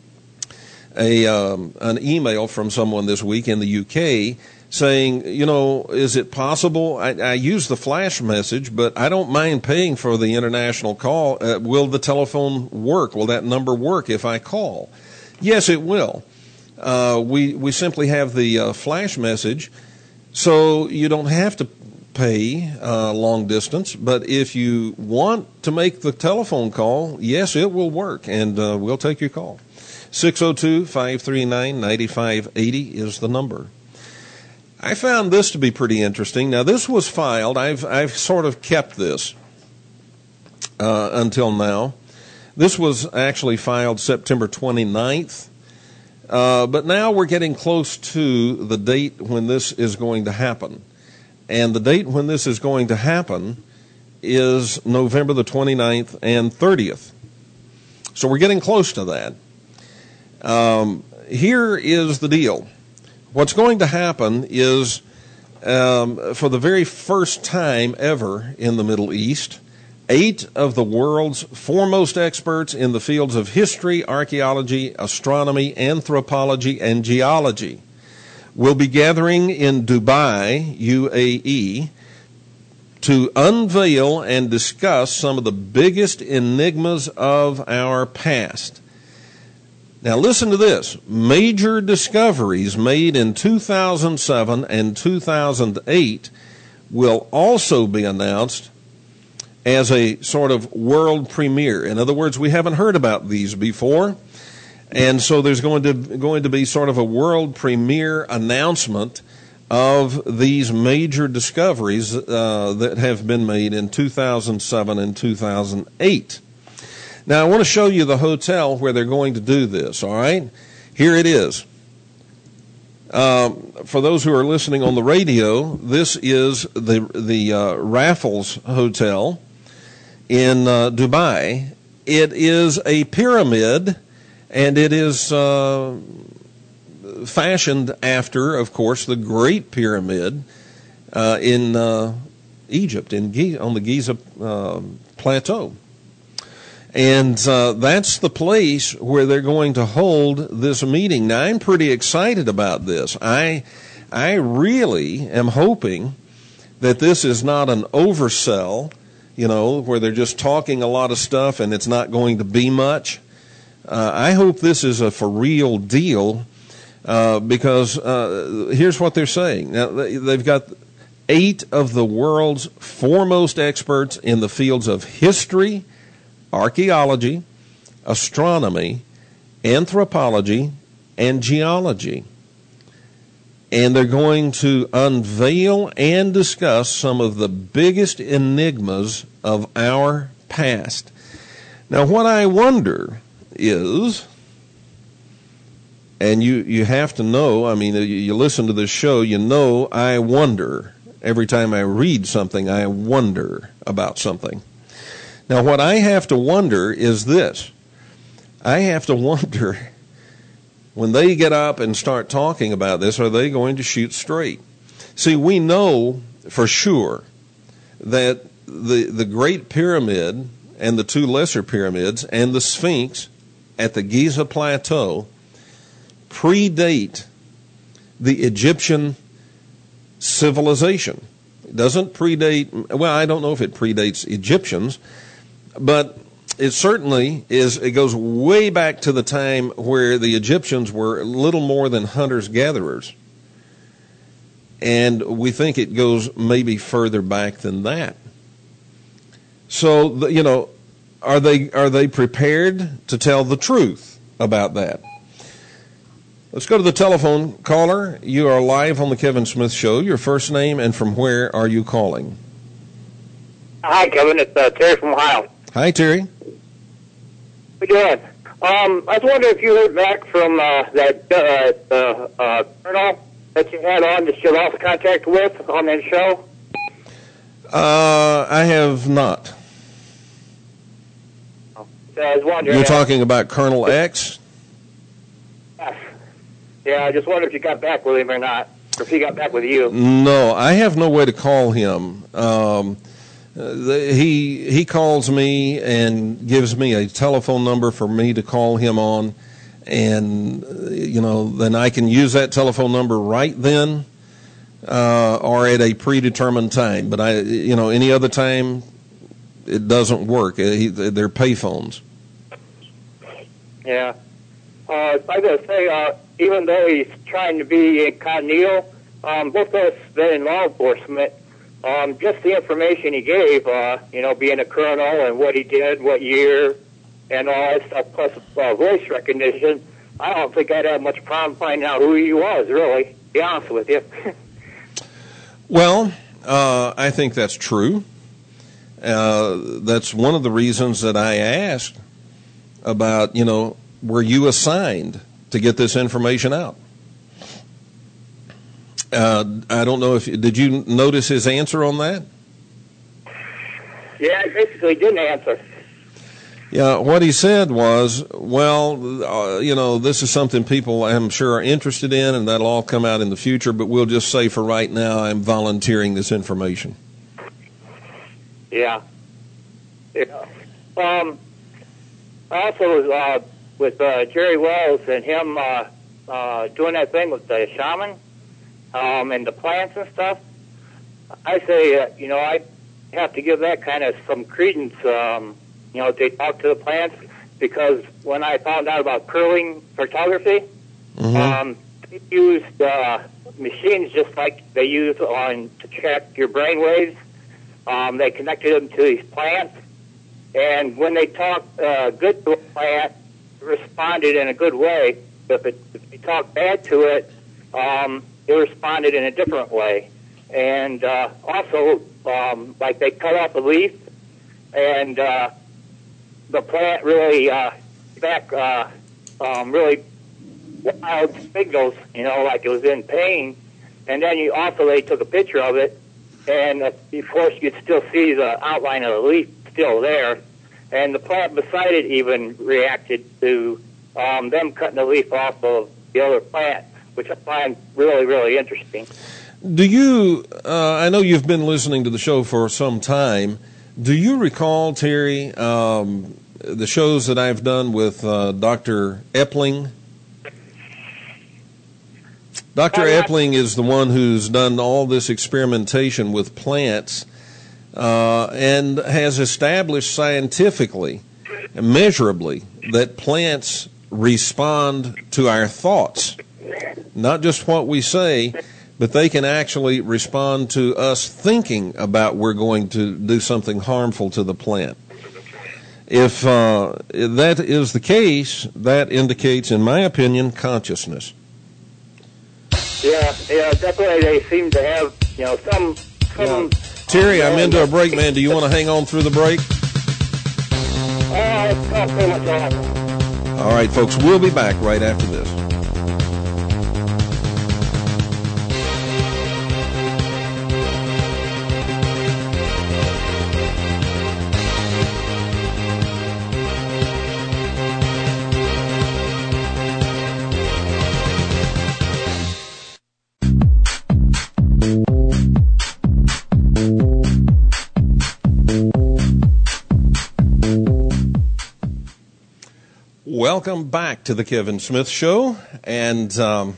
a um, an email from someone this week in the U K saying, you know, is it possible? I, I use the flash message, but I don't mind paying for the international call. Uh, will the telephone work? Will that number work if I call? Yes, it will. Uh, we, we simply have the uh, flash message, so you don't have to pay uh, long distance. But if you want to make the telephone call, yes, it will work, and uh, we'll take your call. six oh two, five three nine, nine five eight oh is the number. I found this to be pretty interesting. Now, this was filed. I've, I've sort of kept this uh, until now. This was actually filed September twenty-ninth. Uh, but now we're getting close to the date when this is going to happen. And the date when this is going to happen is November the twenty-ninth and thirtieth. So we're getting close to that. Um, here is the deal. What's going to happen is, um, for the very first time ever in the Middle East, eight of the world's foremost experts in the fields of history, archaeology, astronomy, anthropology, and geology will be gathering in Dubai, U A E, to unveil and discuss some of the biggest enigmas of our past. Now listen to this. Major discoveries made in two thousand seven and two thousand eight will also be announced as a sort of world premiere. In other words, we haven't heard about these before, and so there's going to going to be sort of a world premiere announcement of these major discoveries uh, that have been made in two thousand seven and two thousand eight. Now, I want to show you the hotel where they're going to do this, all right? Here it is. Um, for those who are listening on the radio, this is the, the uh, Raffles Hotel in uh, Dubai. It is a pyramid, and it is uh, fashioned after, of course, the Great Pyramid uh, in uh, Egypt, in Giza, on the Giza uh, Plateau. And uh, that's the place where they're going to hold this meeting. Now, I'm pretty excited about this. I, I really am hoping that this is not an oversell, you know, where they're just talking a lot of stuff and it's not going to be much. Uh, I hope this is a for real deal uh, because uh, here's what they're saying. Now, they've got eight of the world's foremost experts in the fields of history, archaeology, astronomy, anthropology, and geology. And they're going to unveil and discuss some of the biggest enigmas of our past. Now, what I wonder is, and you, you have to know, I mean, you, you listen to this show, you know I wonder. Every time I read something, I wonder about something. Now, what I have to wonder is this. I have to wonder, when they get up and start talking about this, are they going to shoot straight? See, we know for sure that the the Great Pyramid and the two lesser pyramids and the Sphinx at the Giza Plateau predate the Egyptian civilization. It doesn't predate, well, I don't know if it predates Egyptians, but it certainly is, it goes way back to the time where the Egyptians were little more than hunters-gatherers. And we think it goes maybe further back than that. So, you know, are they are they prepared to tell the truth about that? Let's go to the telephone. Caller, you are live on the Kevin Smith Show. Your first name and from where are you calling? Hi, Kevin. It's uh, Terry from Ohio. Hi, Terry. How you doing? Um, I was wondering if you heard back from uh, that uh, uh, uh, colonel that you had on that you lost contact with on that show. Uh, I have not. So I was wondering. You're talking about Colonel X? Yes. Yeah, I just wondered if you got back with him or not, or if he got back with you. No, I have no way to call him. Um, the, he he calls me and gives me a telephone number for me to call him on, and you know then I can use that telephone number right then uh, or at a predetermined time. But I, you know, any other time it doesn't work. He, they're payphones. Yeah. Uh, I gotta say, uh, even though he's trying to be incognito, um, both of us been in law enforcement. Um, just the information he gave, uh, you know, being a colonel and what he did, what year, and all that stuff, plus uh, voice recognition, I don't think I'd have much problem finding out who he was, really, to be honest with you. Well, uh, I think that's true. Uh, that's one of the reasons that I asked about, you know, were you assigned to get this information out? Uh, I don't know if did you notice his answer on that? Yeah, I basically didn't answer. Yeah, what he said was, well, uh, you know, this is something people I'm sure are interested in, and that'll all come out in the future, but we'll just say for right now I'm volunteering this information. Yeah. Yeah. Um, I also was uh, with uh, Jerry Wells and him uh, uh, doing that thing with the shaman um, and the plants and stuff. I say, uh, you know, I have to give that kind of some credence, um, you know, they talk to the plants, because when I found out about curling photography, mm-hmm. um, they used uh, machines just like they use on to check your brain waves. Um, they connected them to these plants, and when they talked uh, good to a plant, it responded in a good way. If, it, if they talked bad to it, um, it responded in a different way. And uh, also, um, like they cut off a leaf, and uh, the plant really uh, back uh, um, really wild signals, you know, like it was in pain. And then you also they took a picture of it. And uh, of course, you could still see the outline of the leaf still there. And the plant beside it even reacted to um, them cutting the leaf off of the other plant, which I find really, really interesting. Do you, uh, I know you've been listening to the show for some time. Do you recall, Terry, um, the shows that I've done with uh, Doctor Epling? Doctor Epling is the one who's done all this experimentation with plants uh, and has established scientifically, measurably, that plants respond to our thoughts. Not just what we say, but they can actually respond to us thinking about we're going to do something harmful to the plant. If uh, that is the case, that indicates, in my opinion, consciousness. Yeah, yeah, definitely. They seem to have, you know, some. some yeah. Terry, I'm into a break, man. Do you want to hang on through the break? Uh, it's not pretty much all. All right, folks, we'll be back right after this. Welcome back to the Kevin Smith Show, and um,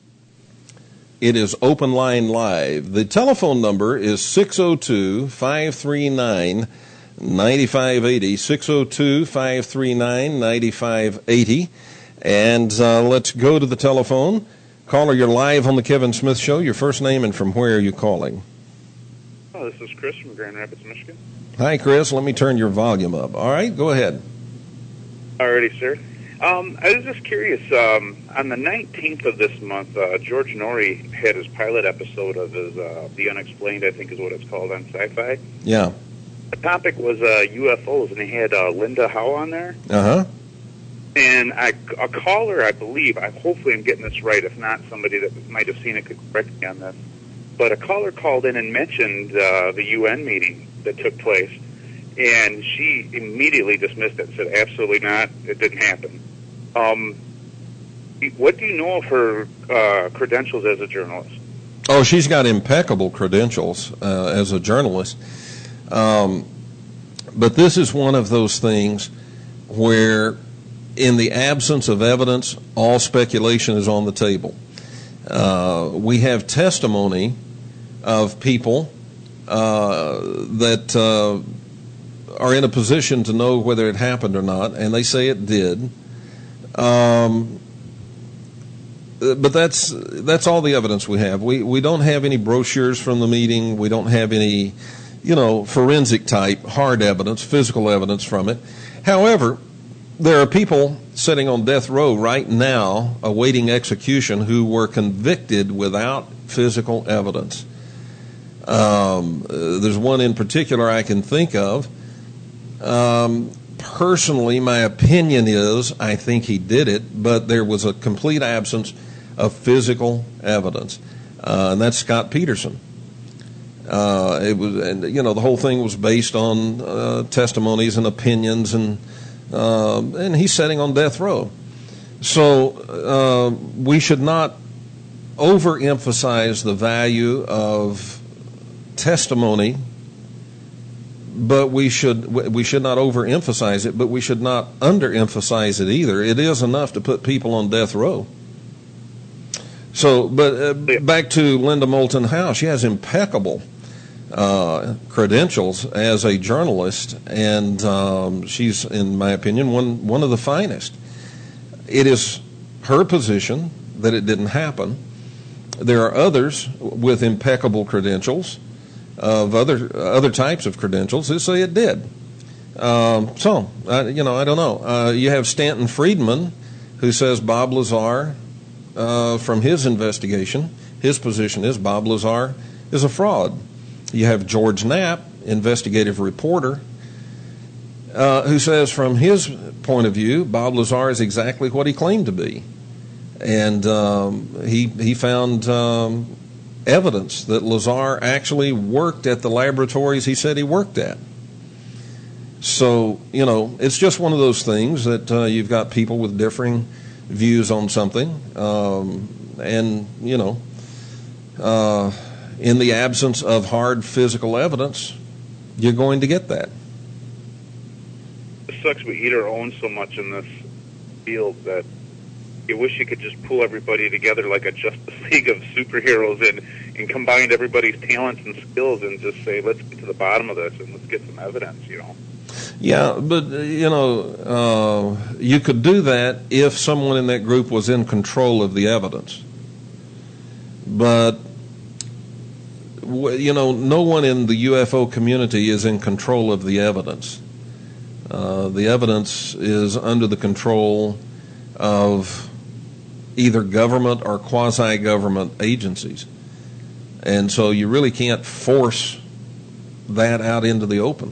it is Open Line Live. The telephone number is six oh two, five three nine, nine five eight oh, six oh two, five three nine, nine five eight oh, and uh, let's go to the telephone. Caller, you're live on the Kevin Smith Show. Your first name and from where are you calling? Oh, this is Chris from Grand Rapids, Michigan. Hi, Chris. Let me turn your volume up. All right, go ahead. Alrighty, sir. Um, I was just curious. Um, on the nineteenth of this month, uh, George Norrie had his pilot episode of his uh, The Unexplained, I think is what it's called on Sci-Fi. Yeah. The topic was uh, U F Os, and they had uh, Linda Howe on there. Uh-huh. And I, a caller, I believe, I hopefully I'm getting this right. If not, somebody that might have seen it could correct me on this. But a caller called in and mentioned uh, the U N meeting that took place. And she immediately dismissed it and said, absolutely not, it didn't happen. Um, what do you know of her uh, credentials as a journalist? Oh, she's got impeccable credentials uh, as a journalist. Um, but this is one of those things where, in the absence of evidence, all speculation is on the table. Uh, we have testimony of people uh, that... Uh, are in a position to know whether it happened or not, and they say it did. Um, but that's that's all the evidence we have. We we don't have any brochures from the meeting. We don't have any, you know, forensic type hard evidence, physical evidence from it. However, there are people sitting on death row right now awaiting execution who were convicted without physical evidence. Um, uh, there's one in particular I can think of. Um, personally, my opinion is I think he did it, but there was a complete absence of physical evidence, uh, and that's Scott Peterson. Uh, it was, and you know, the whole thing was based on uh, testimonies and opinions, and uh, and he's sitting on death row. So uh, we should not overemphasize the value of testimony. But we should we should not overemphasize it, but we should not underemphasize it either. It is enough to put people on death row. So, but uh, back to Linda Moulton Howe. She has impeccable uh, credentials as a journalist, and um, she's, in my opinion, one one of the finest. It is her position that it didn't happen. There are others with impeccable credentials, of other other types of credentials, who say it did. Um, so, uh, you know, I don't know. Uh, you have Stanton Friedman, who says Bob Lazar, uh, from his investigation, his position is Bob Lazar is a fraud. You have George Knapp, investigative reporter, uh, who says from his point of view, Bob Lazar is exactly what he claimed to be. And um, he, he found... Um, evidence that Lazar actually worked at the laboratories he said he worked at. So, you know, it's just one of those things that uh, you've got people with differing views on something, um, and, you know, uh, in the absence of hard physical evidence, you're going to get that. It sucks we eat our own so much in this field that you wish you could just pull everybody together like a Justice League of superheroes and, and combine everybody's talents and skills and just say, let's get to the bottom of this and let's get some evidence, you know. Yeah, but, uh, you know, uh, you could do that if someone in that group was in control of the evidence. But w- you know, no one in the U F O community is in control of the evidence. Uh, the evidence is under the control of either government or quasi-government agencies. And so you really can't force that out into the open.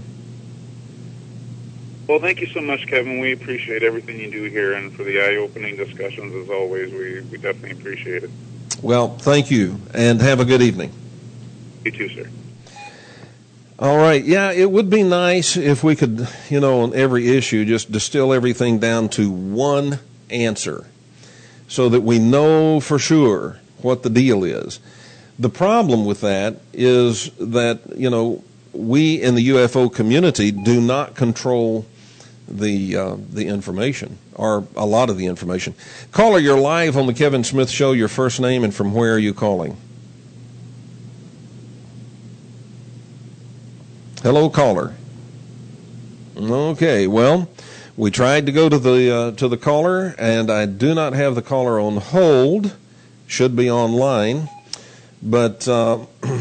Well, thank you so much, Kevin. We appreciate everything you do here, and for the eye-opening discussions, as always, we, we definitely appreciate it. Well, thank you, and have a good evening. You too, sir. All right. Yeah, it would be nice if we could, you know, on every issue, just distill everything down to one answer so that we know for sure what the deal is. The problem with that is that, you know, we in the U F O community do not control the uh, the information, or a lot of the information. Caller, you're live on the Kevin Smith Show. Your first name and from where are you calling? Hello, caller. Okay, well, we tried to go to the uh, to the caller, and I do not have the caller on hold. Should be online, but uh,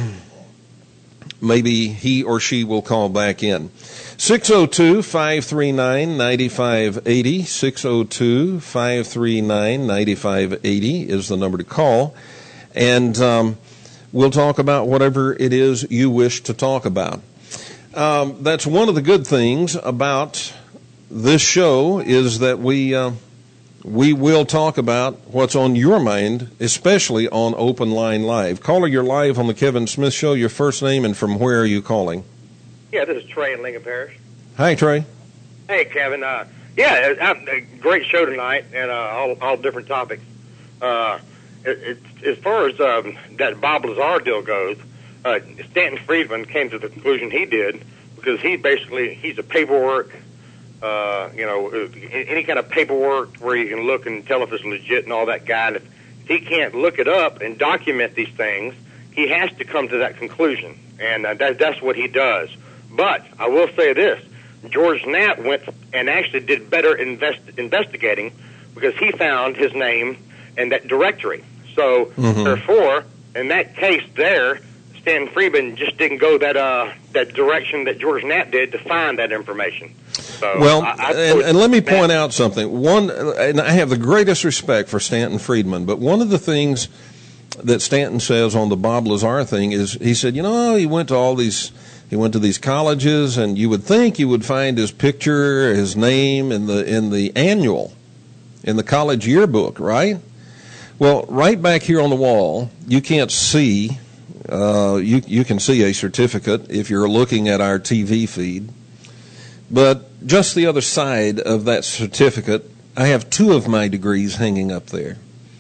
maybe he or she will call back in. six oh two, five three nine, nine five eight oh, six oh two, five three nine, nine five eight oh is the number to call, and um, we'll talk about whatever it is you wish to talk about. Um, that's one of the good things about this show is that we uh, we will talk about what's on your mind, especially on Open Line Live. Caller, you're live on the Kevin Smith Show. Your first name and from where are you calling? Yeah, this is Trey in Lincoln Parish. Hi, Trey. Hey, Kevin. Uh, yeah, uh, a great show tonight, and uh, all all different topics. Uh, it, it, as far as um, that Bob Lazar deal goes, uh, Stanton Friedman came to the conclusion he did because he basically he's a paperwork. Uh, you know, any kind of paperwork where you can look and tell if it's legit and all that guy. And if, if he can't look it up and document these things, he has to come to that conclusion, and uh, that, that's what he does. But I will say this. George Knapp went and actually did better invest, investigating because he found his name in that directory. So, mm-hmm. therefore, in that case there, Stanton Friedman just didn't go that uh, that direction that George Knapp did to find that information. So well, I, I and, and let me point out something. One, and I have the greatest respect for Stanton Friedman, but one of the things that Stanton says on the Bob Lazar thing is he said, you know, he went to all these, he went to these colleges, and you would think you would find his picture, his name in the in the annual, in the college yearbook, right? Well, right back here on the wall, you can't see. Uh, you you can see a certificate if you're looking at our T V feed. But just the other side of that certificate, I have two of my degrees hanging up there.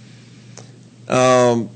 Um,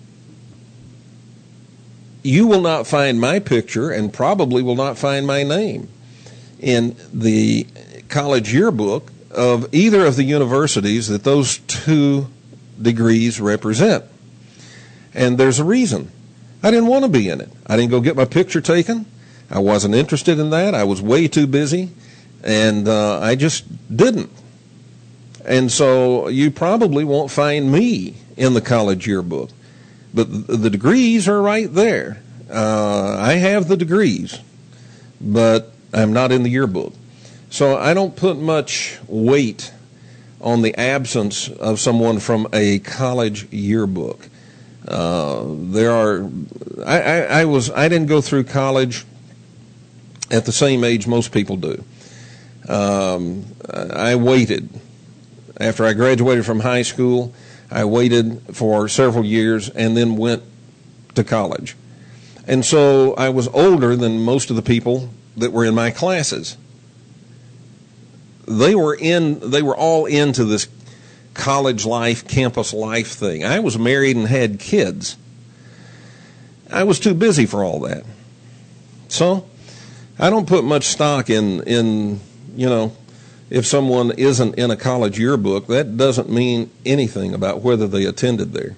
you will not find my picture and probably will not find my name in the college yearbook of either of the universities that those two degrees represent. And there's a reason. I didn't want to be in it. I didn't go get my picture taken. I wasn't interested in that. I was way too busy, and uh, I just didn't. And so you probably won't find me in the college yearbook. But the degrees are right there. Uh, I have the degrees, but I'm not in the yearbook. So I don't put much weight on the absence of someone from a college yearbook. Uh, there are, I, I, I was, I didn't go through college at the same age most people do. Um, I waited. After I graduated from high school, I waited for several years and then went to college. And so I was older than most of the people that were in my classes. They were in, they were all into this college life, campus life thing. I was married and had kids. I was too busy for all that. So I don't put much stock in, in, you know, if someone isn't in a college yearbook, that doesn't mean anything about whether they attended there.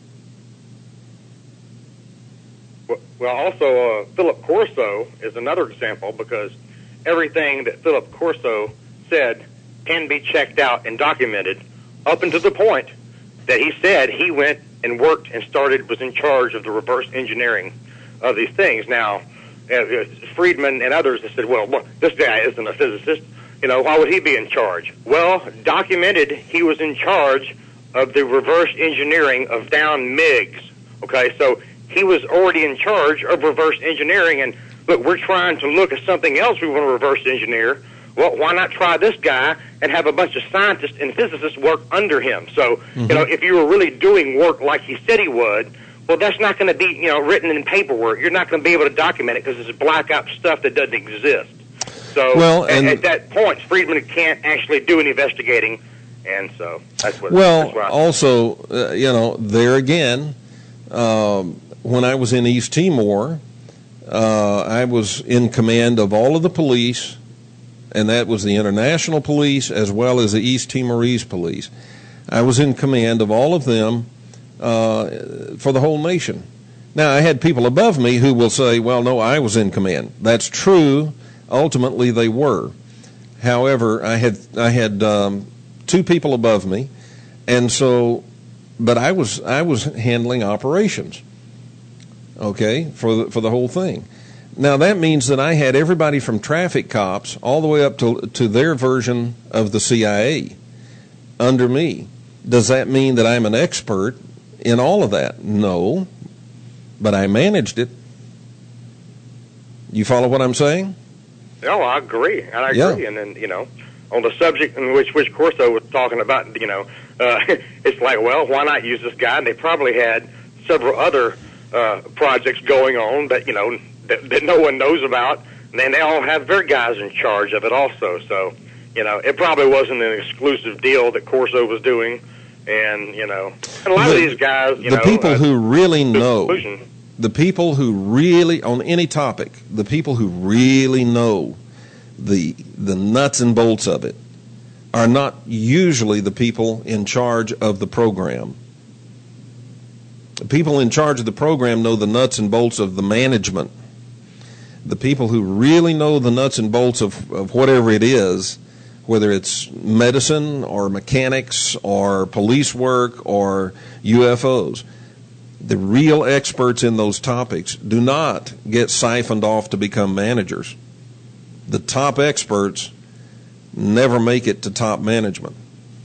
Well, also, uh, Philip Corso is another example because everything that Philip Corso said can be checked out and documented up until the point that he said he went and worked and started, was in charge of the reverse engineering of these things. Now, uh, Friedman and others have said, well, well, this guy isn't a physicist. You know, why would he be in charge? Well, documented, he was in charge of the reverse engineering of down MiGs. Okay, so he was already in charge of reverse engineering. And look, we're trying to look at something else we want to reverse engineer. Well, why not try this guy and have a bunch of scientists and physicists work under him? So, mm-hmm. you know, if you were really doing work like he said he would, well, that's not going to be, you know, written in paperwork. You're not going to be able to document it because it's blackout stuff that doesn't exist. So, well, and at, at that point, Friedman can't actually do any investigating, and so that's what. Well, that's what also, uh, you know, there again, um, when I was in East Timor, uh, I was in command of all of the police. And that was the international police as well as the East Timorese police. I was in command of all of them uh, for the whole nation. Now, I had people above me who will say, well, no, I was in command. That's true. Ultimately, they were. However, I had I had um, two people above me, and so, but I was I was handling operations, okay, for the, for the whole thing. Now, that means that I had everybody from traffic cops all the way up to to their version of the C I A under me. Does that mean that I'm an expert in all of that? No, but I managed it. You follow what I'm saying? No, I agree, and I Yeah. agree. And then, you know, on the subject in which which Corso was talking about, you know, uh, it's like, well, why not use this guy? And they probably had several other uh, projects going on that, you know, that, that no one knows about, and then they all have their guys in charge of it also. So, you know, it probably wasn't an exclusive deal that Corso was doing, and, you know, and a lot the, of these guys, you the know. people uh, who really know, conclusion. the people who really, on any topic, the people who really know the the nuts and bolts of it are not usually the people in charge of the program. The people in charge of the program know the nuts and bolts of the management. The people who really know the nuts and bolts of, of whatever it is, whether it's medicine or mechanics or police work or U F Os, the real experts in those topics do not get siphoned off to become managers. The top experts never make it to top management.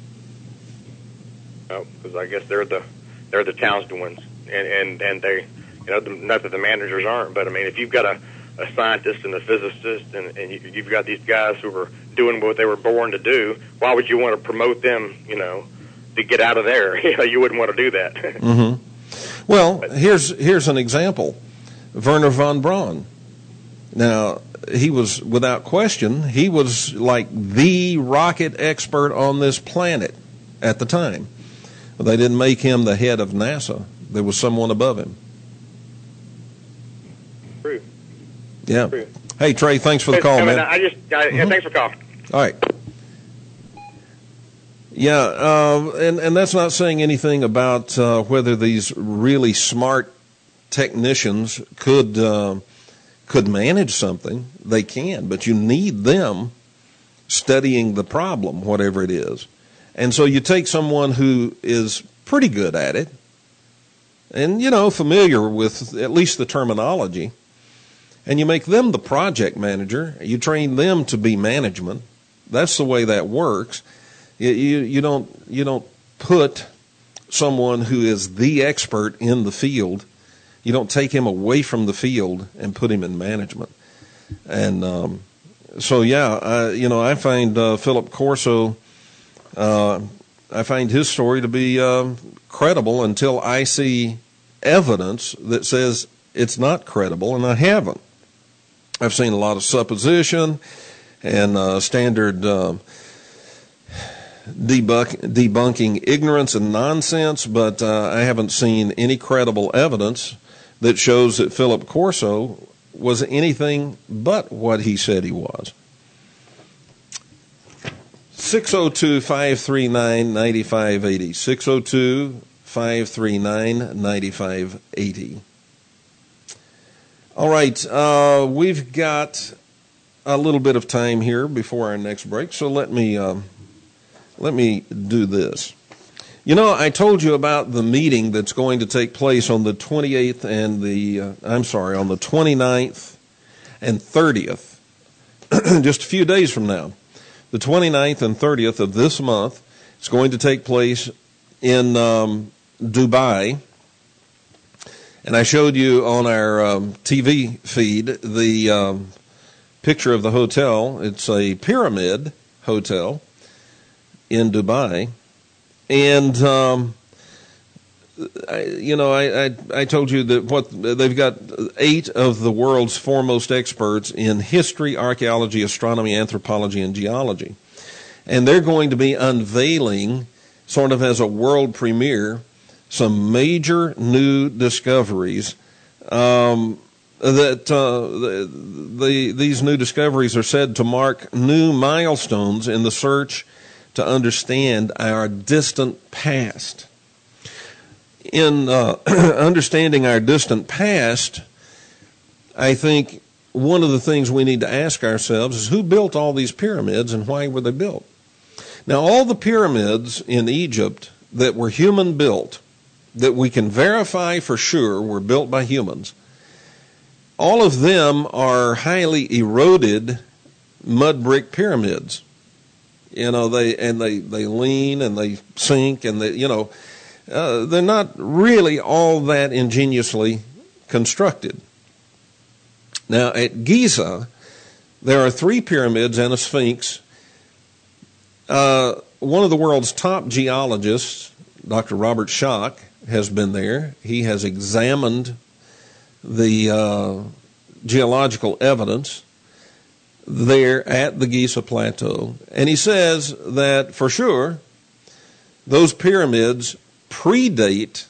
Oh, because I guess they're the they're the townsmen, and and and they, you know, the, not that the managers aren't, but I mean, if you've got a, a scientist and a physicist, and, and you, you've got these guys who are doing what they were born to do, why would you want to promote them, you know, to get out of there? You know, you wouldn't want to do that. Mm-hmm. Well, here's here's an example. Wernher von Braun. Now, he was, without question, he was like the rocket expert on this planet at the time. They didn't make him the head of NASA. There was someone above him. True. Yeah. True. Hey, Trey, thanks for the call, I mean, man. I just, I, yeah, Mhm. thanks for calling. All right. Yeah, uh, and, and that's not saying anything about uh, whether these really smart technicians could uh, could manage something. They can, but you need them studying the problem, whatever it is. And so you take someone who is pretty good at it and, you know, familiar with at least the terminology, and you make them the project manager. You train them to be management. That's the way that works. You, you, you don't you don't put someone who is the expert in the field, you don't take him away from the field and put him in management. And um, so, yeah, I, you know, I find uh, Philip Corso, uh, I find his story to be uh, credible until I see evidence that says it's not credible, and I haven't. I've seen a lot of supposition and uh, standard uh, debunk, debunking ignorance and nonsense, but uh, I haven't seen any credible evidence that shows that Philip Corso was anything but what he said he was. six oh two, five three nine, nine five eight oh. six oh two, five three nine, nine five eight oh. All right, uh, we've got a little bit of time here before our next break, so let me uh, let me do this. You know, I told you about the meeting that's going to take place on the twenty-eighth and the, uh, I'm sorry, on the twenty-ninth and thirtieth, just a few days from now. The twenty-ninth and thirtieth of this month is going to take place in um, Dubai. And I showed you on our um, T V feed the um, picture of the hotel. It's a pyramid hotel in Dubai. And, um, I, you know, I, I, I told you that what they've got eight of the world's foremost experts in history, archaeology, astronomy, anthropology, and geology. And they're going to be unveiling, sort of as a world premiere, some major new discoveries. Um, that uh, the, the, these new discoveries are said to mark new milestones in the search to understand our distant past. In uh, understanding our distant past, I think one of the things we need to ask ourselves is who built all these pyramids and why were they built? Now, all the pyramids in Egypt that were human built, that we can verify for sure were built by humans, all of them are highly eroded mud brick pyramids. You know, they and they, they lean and they sink and they, you know, uh, they're not really all that ingeniously constructed. Now, at Giza, there are three pyramids and a sphinx. Uh, one of the world's top geologists, Doctor Robert Schoch, has been there. He has examined the uh, geological evidence there at the Giza Plateau. And he says that for sure those pyramids predate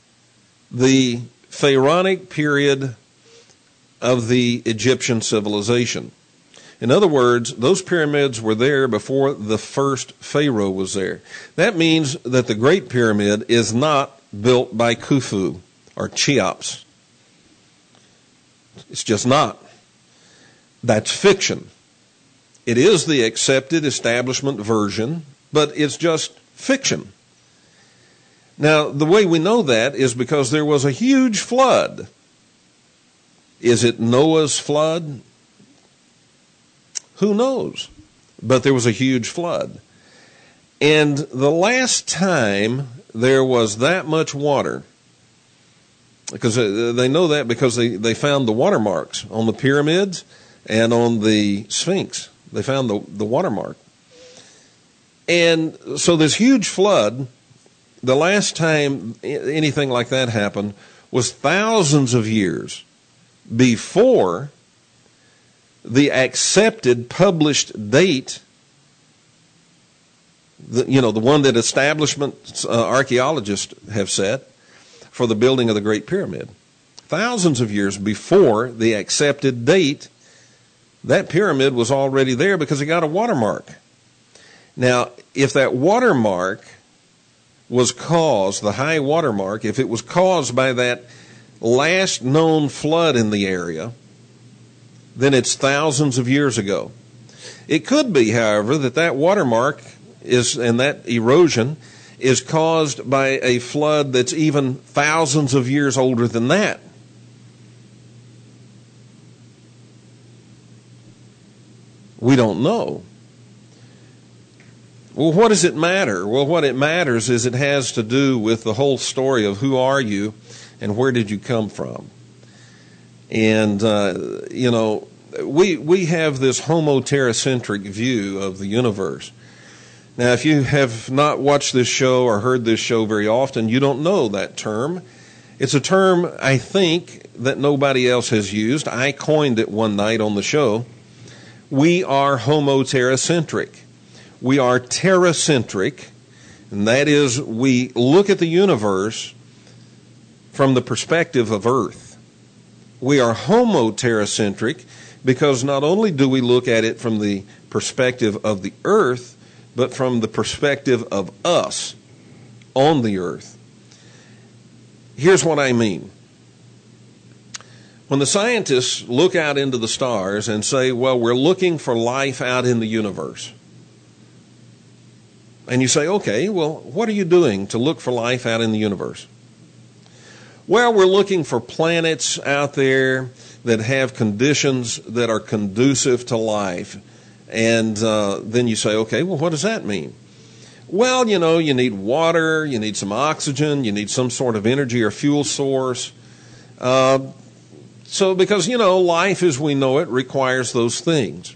the pharaonic period of the Egyptian civilization. In other words, those pyramids were there before the first pharaoh was there. That means that the Great Pyramid is not built by Khufu or Cheops. It's just not. That's fiction. It is the accepted establishment version, but it's just fiction. Now, the way we know that is because there was a huge flood. Is it Noah's flood? Who knows? But there was a huge flood. And the last time there was that much water, because they know that because they, they found the watermarks on the pyramids and on the Sphinx. They found the, the watermark. And so this huge flood, the last time anything like that happened was thousands of years before the accepted published date, the, you know, the one that establishment uh, archaeologists have set for the building of the Great Pyramid. Thousands of years before the accepted date, that pyramid was already there because it got a watermark. Now, if that watermark was caused, the high watermark, if it was caused by that last known flood in the area, then it's thousands of years ago. It could be, however, that that watermark is, and that erosion is caused by a flood that's even thousands of years older than that. We don't know. Well, what does it matter? Well, what it matters is it has to do with the whole story of who are you and where did you come from. And, uh, you know, we we have this homoterocentric view of the universe. Now, if you have not watched this show or heard this show very often, you don't know that term. It's a term, I think, that nobody else has used. I coined it one night on the show. We are homoterocentric. We are terracentric, and that is we look at the universe from the perspective of Earth. We are homoterocentric because not only do we look at it from the perspective of the Earth, but from the perspective of us on the Earth. Here's what I mean. When the scientists look out into the stars and say, well, we're looking for life out in the universe, And you say, okay, well, what are you doing to look for life out in the universe? Well, we're looking for planets out there that have conditions that are conducive to life. And uh, then you say, okay, well, what does that mean? Well, you know, you need water, you need some oxygen, you need some sort of energy or fuel source. Uh, so because, you know, life as we know it requires those things.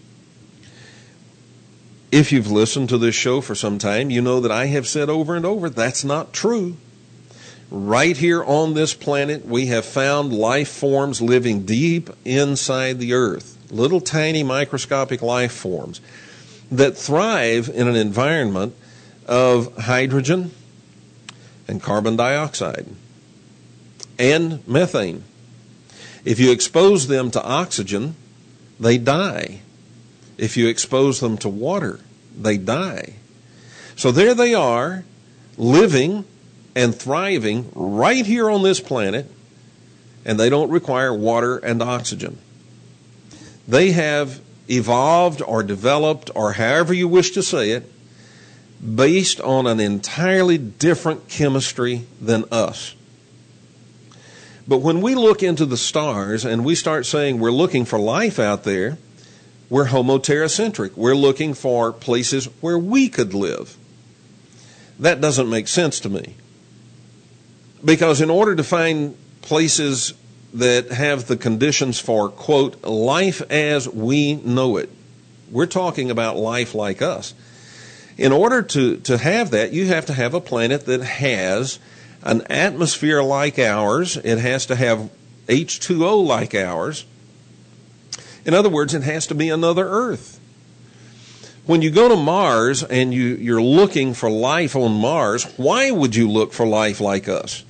If you've listened to this show for some time, you know that I have said over and over, that's not true. Right here on this planet, we have found life forms living deep inside the earth, little tiny microscopic life forms that thrive in an environment of hydrogen and carbon dioxide and methane. If you expose them to oxygen, they die. If you expose them to water, they die. So there they are, living and thriving right here on this planet, and they don't require water and oxygen. They have evolved or developed, or however you wish to say it, based on an entirely different chemistry than us. But when we look into the stars and we start saying we're looking for life out there, we're homoterocentric. We're looking for places where we could live. That doesn't make sense to me. Because in order to find places that have the conditions for, quote, life as we know it, we're talking about life like us. In order to, to have that, you have to have a planet that has an atmosphere like ours. It has to have H two O like ours. In other words, it has to be another Earth. When you go to Mars and you, you're looking for life on Mars, why would you look for life like us?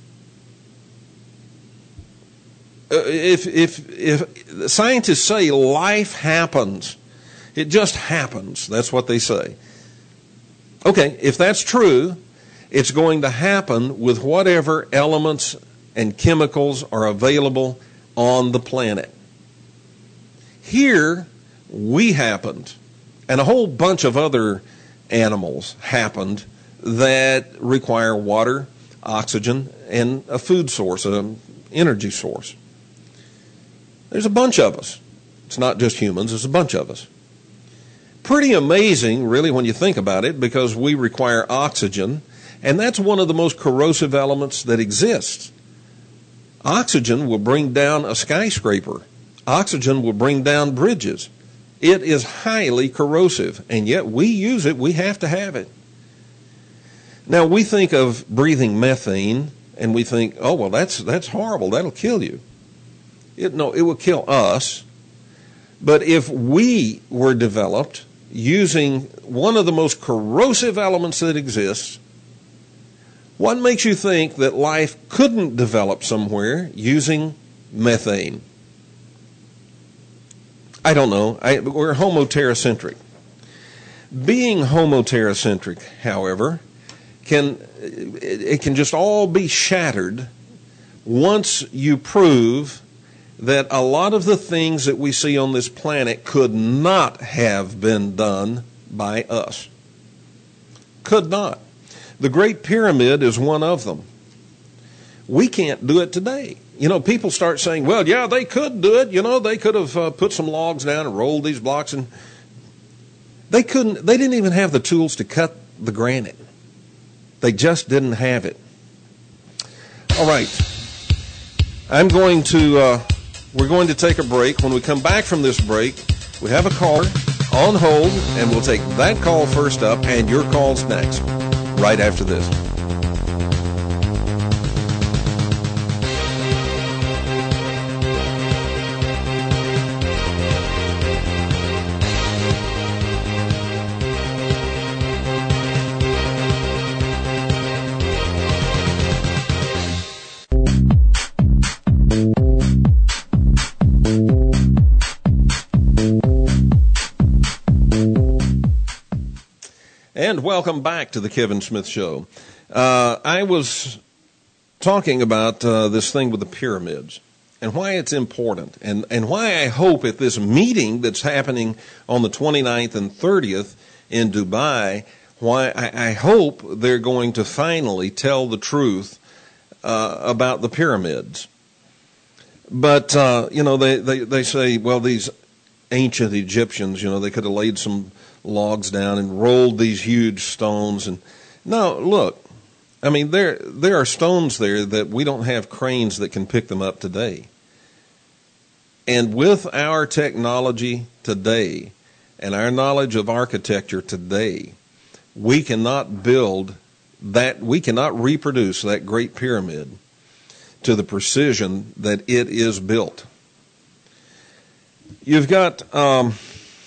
Uh, if, if, if scientists say life happens, it just happens. That's what they say. Okay, if that's true, it's going to happen with whatever elements and chemicals are available on the planet. Here, we happened, and a whole bunch of other animals happened that require water, oxygen, and a food source, an energy source. There's a bunch of us. It's not just humans, there's a bunch of us. Pretty amazing, really, when you think about it, because we require oxygen, and that's one of the most corrosive elements that exists. Oxygen will bring down a skyscraper. Oxygen will bring down bridges. It is highly corrosive, and yet we use it. We have to have it. Now, we think of breathing methane, and we think, oh, well, that's that's horrible. That'll kill you. It, no, it will kill us. But if we were developed using one of the most corrosive elements that exists, what makes you think that life couldn't develop somewhere using methane? I don't know. I, we're homoterocentric. Being homoterocentric, however, can it can just all be shattered once you prove that a lot of the things that we see on this planet could not have been done by us. Could not. The Great Pyramid is one of them. We can't do it today. You know, people start saying, well, yeah, they could do it. You know, they could have uh, put some logs down and rolled these blocks. And they couldn't, they didn't even have the tools to cut the granite. They just didn't have it. All right. I'm going to, uh, we're going to take a break. When we come back from this break, we have a caller on hold, and we'll take that call first up and your calls next, right after this. And welcome back to the Kevin Smith Show. Uh, I was talking about uh, this thing with the pyramids and why it's important, and, and why I hope at this meeting that's happening on the twenty-ninth and thirtieth in Dubai, Why? I, I hope they're going to finally tell the truth uh, about the pyramids. But, uh, you know, they, they, they say, well, these ancient Egyptians, you know, they could have laid some logs down and rolled these huge stones. And no, look, I mean, there there are stones there that we don't have cranes that can pick them up today. And with our technology today and our knowledge of architecture today, we cannot build that, we cannot reproduce that Great Pyramid to the precision that it is built. You've got um,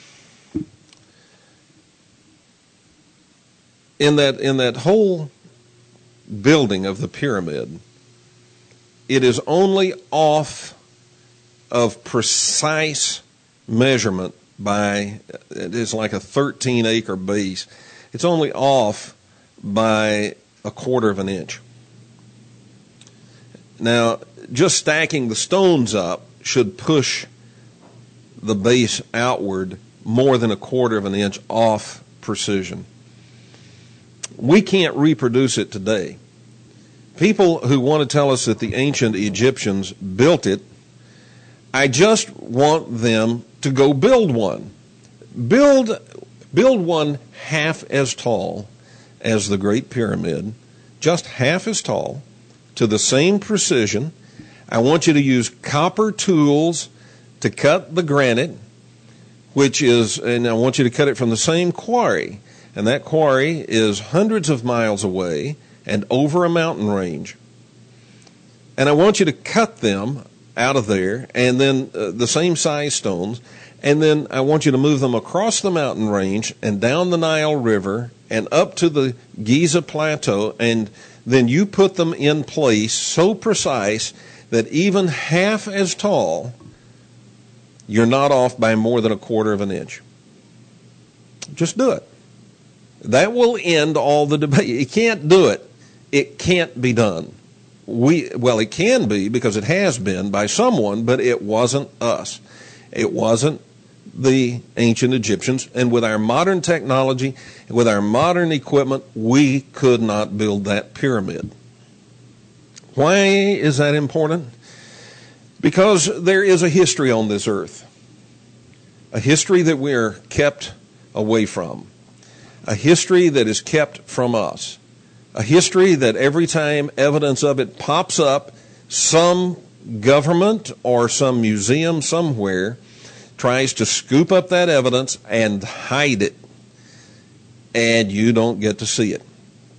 in that in that whole building of the pyramid, it is only off of precise measurement by, it is like a thirteen acre base. It's only off by a quarter of an inch. Now, just stacking the stones up should push the base outward more than a quarter of an inch off precision. We can't reproduce it today. People who want to tell us that the ancient Egyptians built it, I just want them to go build one. Build, build one half as tall as the Great Pyramid, just half as tall, to the same precision. I want you to use copper tools to cut the granite, which is, and I want you to cut it from the same quarry. And that quarry is hundreds of miles away and over a mountain range. And I want you to cut them out of there, and then uh, the same size stones, and then I want you to move them across the mountain range and down the Nile River and up to the Giza Plateau, and then you put them in place so precise that even half as tall, you're not off by more than a quarter of an inch. Just do it. That will end all the debate. You can't do it. It can't be done. We, well, it can be because it has been by someone, but it wasn't us. It wasn't the ancient Egyptians. And with our modern technology, with our modern equipment, we could not build that pyramid. Why is that important? Because there is a history on this earth, a history that we are kept away from, a history that is kept from us, a history that every time evidence of it pops up, some government or some museum somewhere tries to scoop up that evidence and hide it, and you don't get to see it.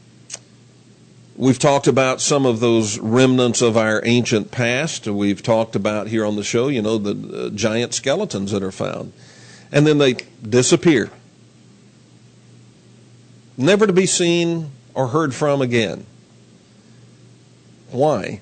We've talked about some of those remnants of our ancient past. We've talked about here on the show, you know, the uh, giant skeletons that are found. And then they disappear, never to be seen or heard from again. Why?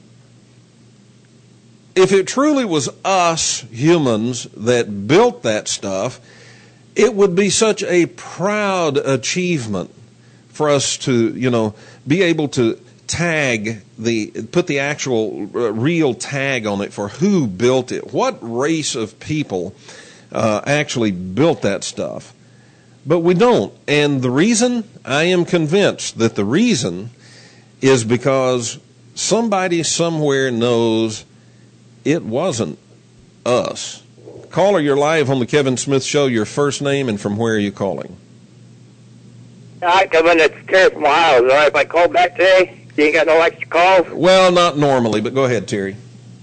If it truly was us humans that built that stuff, it would be such a proud achievement for us to, you know, be able to tag the, put the actual uh, real tag on it for who built it. What race of people uh, actually built that stuff? But we don't. And the reason, I am convinced that the reason is because somebody somewhere knows it wasn't us. Caller, you're live on the Kevin Smith Show. Your first name and from where are you calling? Hi, Kevin. It's Terry from Ohio. Is it all right if I call back today? You ain't got no extra calls? Well, not normally, but go ahead, Terry.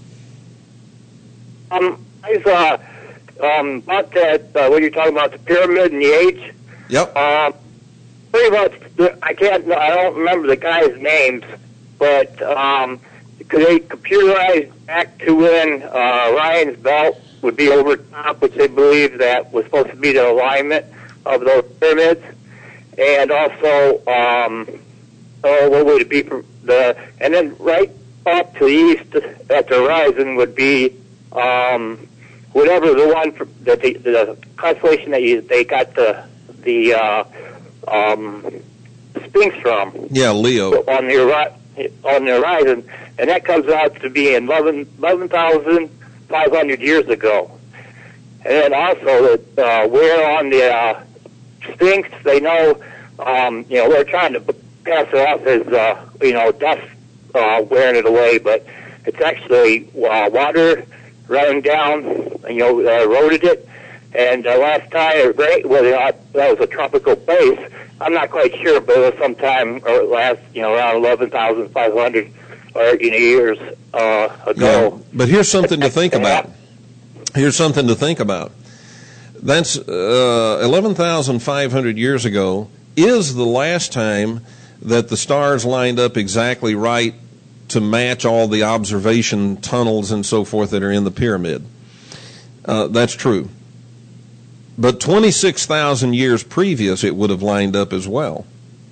Um, I saw um, about that, uh, what you're talking about, the pyramid and the age. Yep. Um, pretty much, I can't, I don't remember the guys' names, but um, could they computerize back to when uh, Orion's belt would be over top, which they believe that was supposed to be the alignment of those pyramids, and also, um, oh, what would it be for the, and then right up to the east at the horizon would be um, whatever the one for, that the, the constellation that you, they got the the uh, um, Sphinx from. Yeah, Leo. On the on the horizon, and that comes out to be in eleven thousand five hundred years ago. And then also that uh, where on the uh, Sphinx they know um, you know, they're trying to pass it off as, uh, you know, dust uh, wearing it away, but it's actually uh, water running down, you know, uh, eroded it. And uh, last time, it great, well, you know, that was a tropical place. I'm not quite sure, but it was sometime or last, you know, around eleven thousand five hundred or you know, years uh, ago. Yeah, but here's something to think about. Here's something to think about. That's uh, eleven thousand five hundred years ago is the last time that the stars lined up exactly right to match all the observation tunnels and so forth that are in the pyramid. Uh, that's true. But twenty-six thousand years previous, it would have lined up as well.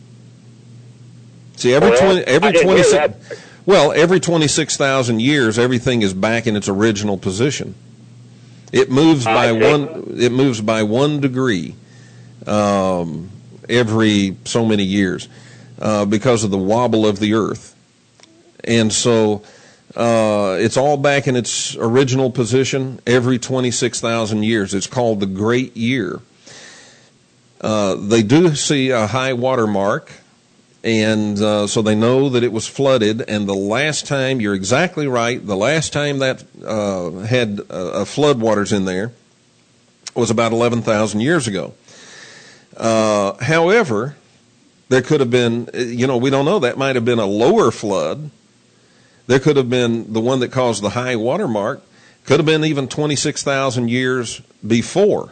See, every twenty, every twenty-six, well, every twenty-six thousand years, everything is back in its original position. It moves by one. It moves by one degree um, every so many years uh, because of the wobble of the Earth, and so. Uh, it's all back in its original position every twenty-six thousand years. It's called the Great Year. Uh, they do see a high water mark, and uh, so they know that it was flooded. And the last time, you're exactly right, the last time that uh, had uh, flood waters in there was about eleven thousand years ago. Uh, however, there could have been, you know, we don't know, that might have been a lower flood. There could have been the one that caused the high water mark, could have been even twenty-six thousand years before.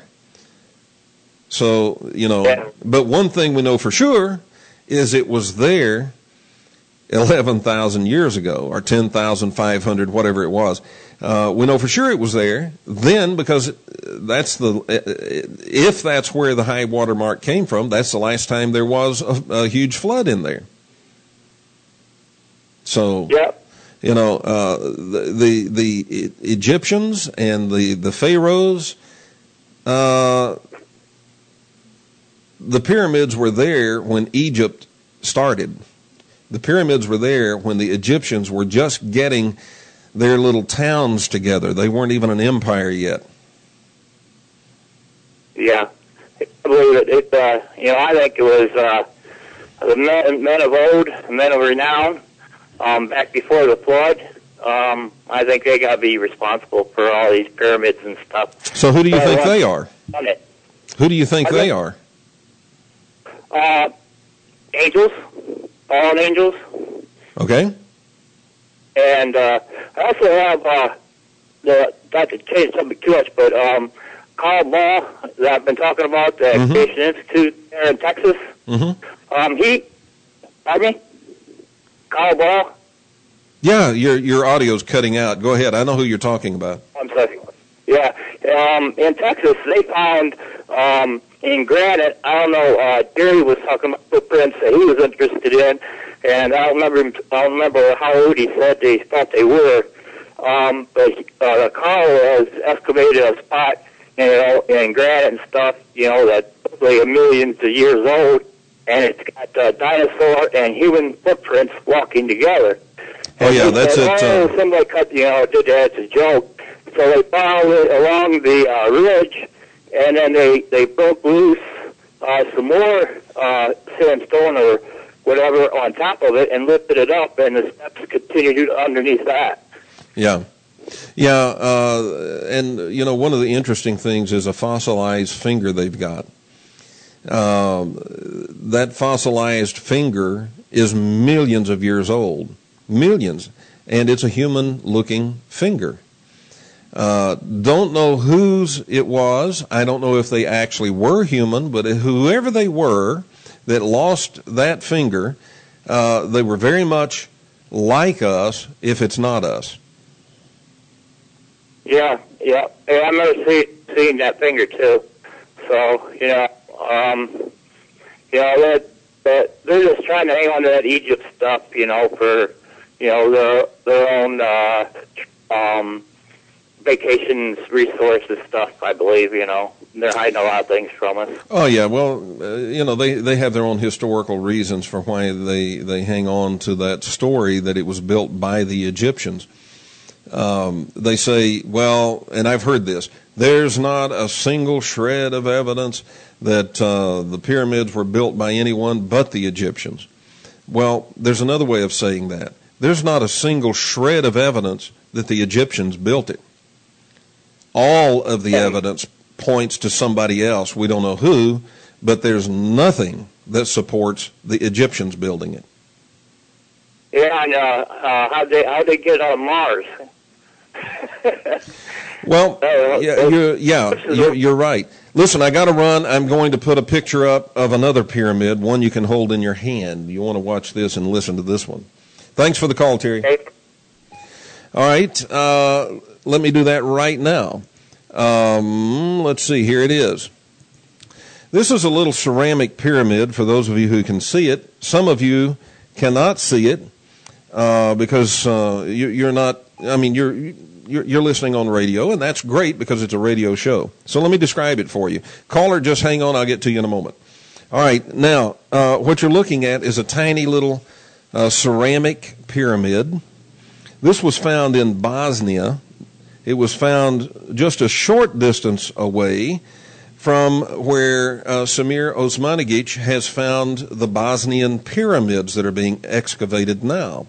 So, you know, yeah. But one thing we know for sure is it was there eleven thousand years ago, or ten thousand five hundred, whatever it was. Uh, we know for sure it was there then, because that's the, if that's where the high water mark came from, that's the last time there was a, a huge flood in there. So, yeah. You know, uh, the, the the Egyptians and the the pharaohs, uh, the pyramids were there when Egypt started. The pyramids were there when the Egyptians were just getting their little towns together. They weren't even an empire yet. Yeah, I believe it. it uh, you know, I think it was uh, the men, men of old, men of renown. Um, back before the flood, um, I think they got to be responsible for all these pyramids and stuff. So who do you uh, think they are? It. Who do you think I they think, are? Uh, angels, fallen angels. Okay. And uh, I also have, uh, the, not to change something too much, but um, Carl Ball, that I've been talking about, the mm-hmm. Education Institute there in Texas. Mm-hmm. Um, he, pardon me? Carl Ball? Yeah, your your audio's cutting out. Go ahead. I know who you're talking about. I'm sorry. Yeah. Um, in Texas, they found um, in granite, I don't know, uh, Jerry was talking about footprints that he was interested in, and I don't remember, I don't remember how old he said they thought they were. Um, but uh, Carl has excavated a spot, you know, in granite and stuff, you know, that's like millions of years old. And it's got uh, dinosaur and human footprints walking together. Oh, and yeah, that's said, it. Oh, uh, somebody cut, you know, did that. It's a joke. So they followed it along the uh, ridge, and then they, they broke loose uh, some more uh, sandstone or whatever on top of it and lifted it up, and the steps continued underneath that. Yeah. Yeah, uh, and, you know, one of the interesting things is a fossilized finger they've got. Um, that fossilized finger is millions of years old, millions, and it's a human-looking finger. Uh, don't know whose it was. I don't know if they actually were human, but whoever they were that lost that finger, uh, they were very much like us, if it's not us. Yeah, yeah, yeah I remember see, seeing that finger too. So, you know. Um, you know, that, that they're just trying to hang on to that Egypt stuff, you know, for, you know, their, their own, uh, um, vacations, resources stuff, I believe, you know. They're hiding a lot of things from us. Oh, yeah, well, uh, you know, they, they have their own historical reasons for why they, they hang on to that story that it was built by the Egyptians. Um, they say, well, and I've heard this, there's not a single shred of evidence that uh, the pyramids were built by anyone but the Egyptians. Well, there's another way of saying that. There's not a single shred of evidence that the Egyptians built it. All of the evidence points to somebody else. We don't know who, but there's nothing that supports the Egyptians building it. Yeah, and uh, uh, how they how they get on Mars? Well, yeah, you're, yeah, you're, you're right. Listen, I got to run. I'm going to put a picture up of another pyramid, one you can hold in your hand. You want to watch this and listen to this one. Thanks for the call, Terry. All right, uh, let me do that right now. Um, let's see, here it is. This is a little ceramic pyramid for those of you who can see it. Some of you cannot see it uh, because uh, you, you're not, I mean, you're, you're you're listening on radio, and that's great because it's a radio show. So let me describe it for you. Caller, just hang on, I'll get to you in a moment. All right, now, uh, what you're looking at is a tiny little uh, ceramic pyramid. This was found in Bosnia. It was found just a short distance away from where uh, Samir Osmanagic has found the Bosnian pyramids that are being excavated now.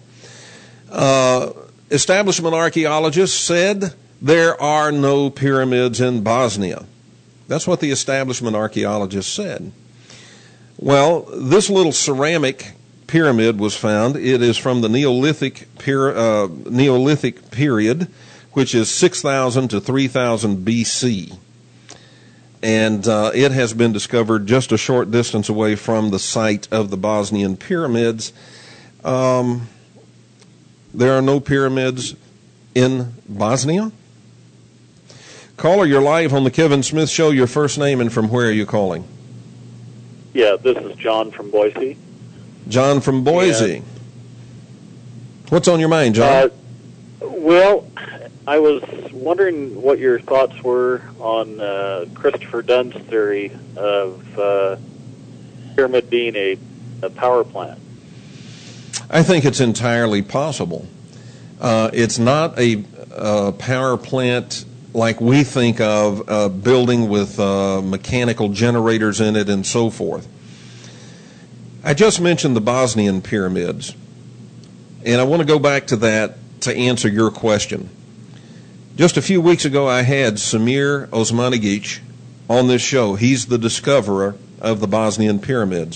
Uh, establishment archaeologists said there are no pyramids in Bosnia. That's what the establishment archaeologists said. Well, this little ceramic pyramid was found. It is from the Neolithic, per, uh, Neolithic period, which is six thousand to three thousand B C. And uh, it has been discovered just a short distance away from the site of the Bosnian pyramids. Um, there are no pyramids in Bosnia. Caller, you're live on the Kevin Smith Show. Your first name and from where are you calling? Yeah, this is John from Boise. John from Boise. Yeah. What's on your mind, John? Uh, well, I was wondering what your thoughts were on uh, Christopher Dunn's theory of uh, pyramid being a, a power plant. I think it's entirely possible. Uh, it's not a, a power plant like we think of, a building with uh, mechanical generators in it and so forth. I just mentioned the Bosnian pyramids, and I want to go back to that to answer your question. Just a few weeks ago, I had Samir Osmanagic on this show. He's the discoverer of the Bosnian pyramids.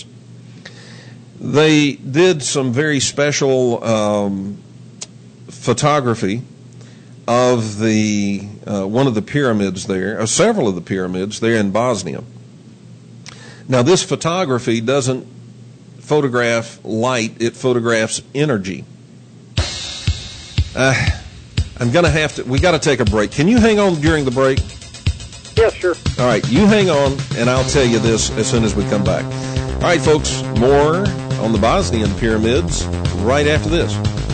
They did some very special um, photography of the uh, one of the pyramids there, or several of the pyramids there in Bosnia. Now, this photography doesn't photograph light; it photographs energy. Uh, I'm going to have to, we got to take a break. Can you hang on during the break? Yeah, sure. All right, you hang on, and I'll tell you this as soon as we come back. All right, folks, more on the Bosnian pyramids right after this.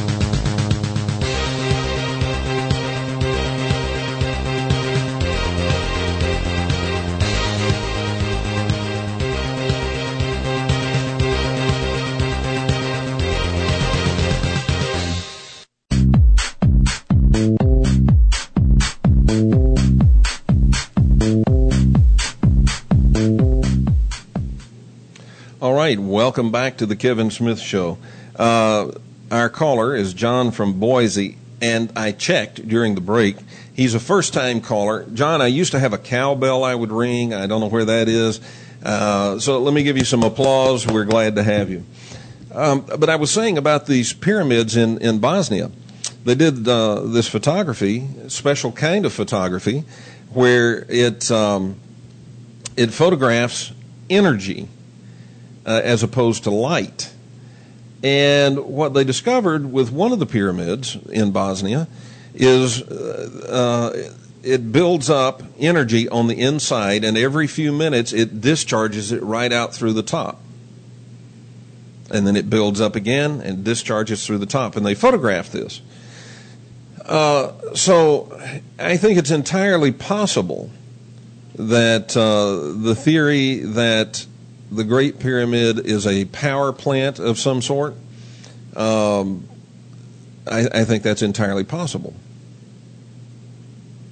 All right, welcome back to the Kevin Smith Show. Uh, our caller is John from Boise, and I checked during the break. He's a first-time caller. John, I used to have a cowbell I would ring. I don't know where that is. Uh, so let me give you some applause. We're glad to have you. Um, but I was saying about these pyramids in, in Bosnia. They did uh, this photography, special kind of photography, where it um, it photographs energy uh, as opposed to light. And what they discovered with one of the pyramids in Bosnia is uh, uh, it builds up energy on the inside, and every few minutes it discharges it right out through the top. And then it builds up again and discharges through the top. And they photographed this. Uh, so I think it's entirely possible that uh, the theory that the Great Pyramid is a power plant of some sort, um, I, I think that's entirely possible.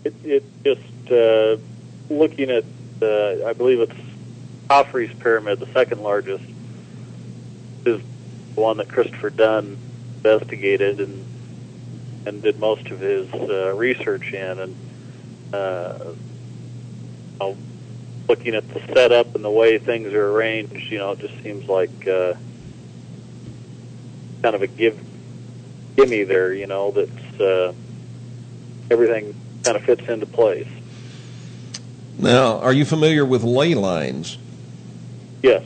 it, it just uh, looking at, uh, I believe it's Khafre's pyramid, the second largest, is the one that Christopher Dunn investigated and and did most of his uh, research in. And uh, you know, looking at the setup and the way things are arranged, you know, it just seems like uh, kind of a give gimme there. You know, that's uh, everything kind of fits into place. Now, are you familiar with ley lines? Yes.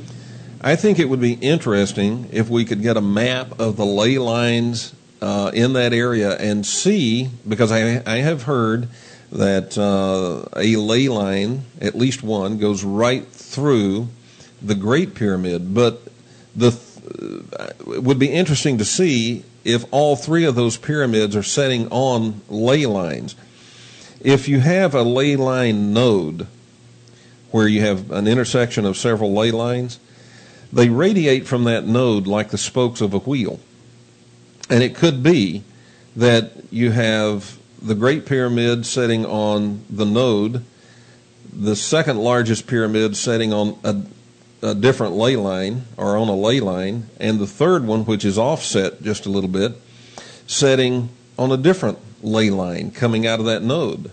I think it would be interesting if we could get a map of the ley lines uh, in that area and see, because I, I have heard that uh, a ley line, at least one, goes right through the Great Pyramid. But the uh, it would be interesting to see if all three of those pyramids are setting on ley lines. If you have a ley line node where you have an intersection of several ley lines, they radiate from that node like the spokes of a wheel. And it could be that you have the Great Pyramid setting on the node, the second largest pyramid setting on a, a different ley line, or on a ley line, and the third one, which is offset just a little bit, setting on a different ley line coming out of that node.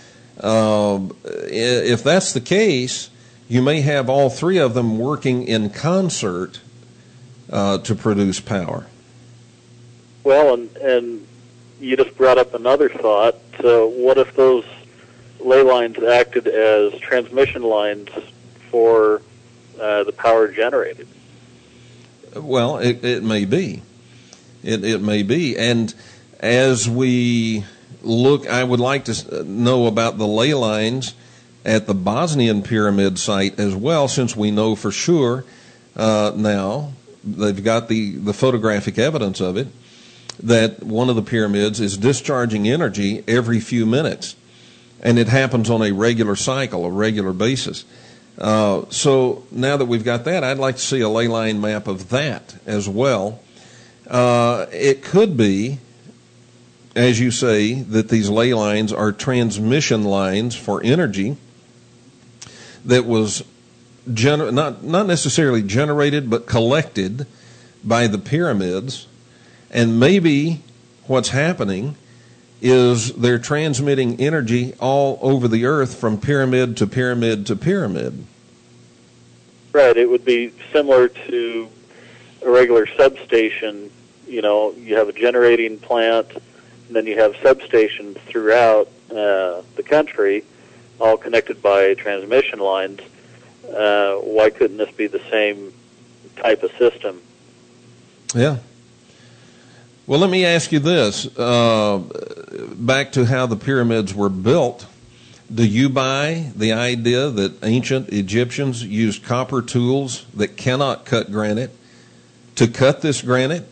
Uh, if that's the case, you may have all three of them working in concert uh, to produce power. Well, and, and you just brought up another thought. So what if those ley lines acted as transmission lines for uh, the power generated? Well, it, it may be. It, it may be. And as we look, I would like to know about the ley lines at the Bosnian pyramid site as well, since we know for sure uh, now, they've got the, the photographic evidence of it, that one of the pyramids is discharging energy every few minutes. And it happens on a regular cycle, a regular basis. Uh, so now that we've got that, I'd like to see a ley line map of that as well. Uh, it could be, as you say, that these ley lines are transmission lines for energy that was gener- not not necessarily generated, but collected by the pyramids. And maybe what's happening is they're transmitting energy all over the earth from pyramid to pyramid to pyramid. Right. It would be similar to a regular substation. You know, you have a generating plant, and then you have substations throughout uh, the country, all connected by transmission lines. Uh, why couldn't this be the same type of system? Yeah. Well, let me ask you this. Uh, back to how the pyramids were built, do you buy the idea that ancient Egyptians used copper tools that cannot cut granite to cut this granite?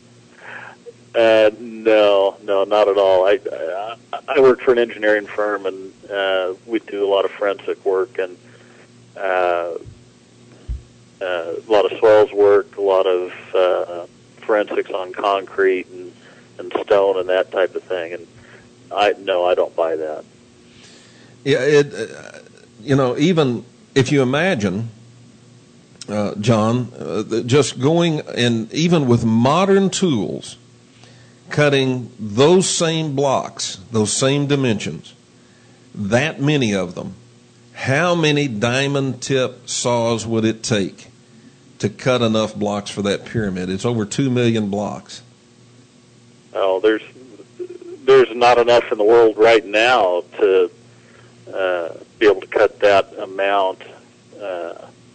Uh, no, no, not at all. I, I I work for an engineering firm, and uh, we do a lot of forensic work and uh, uh, a lot of swells work, a lot of uh, forensics on concrete and, and stone and that type of thing. And I no, I don't buy that. Yeah, it. Uh, you know, even if you imagine, uh, John, uh, just going and even with modern tools, cutting those same blocks, those same dimensions, that many of them, how many diamond tip saws would it take to cut enough blocks for that pyramid? It's over two million blocks. Oh, there's there's not enough in the world right now to uh, be able to cut that amount. Uh,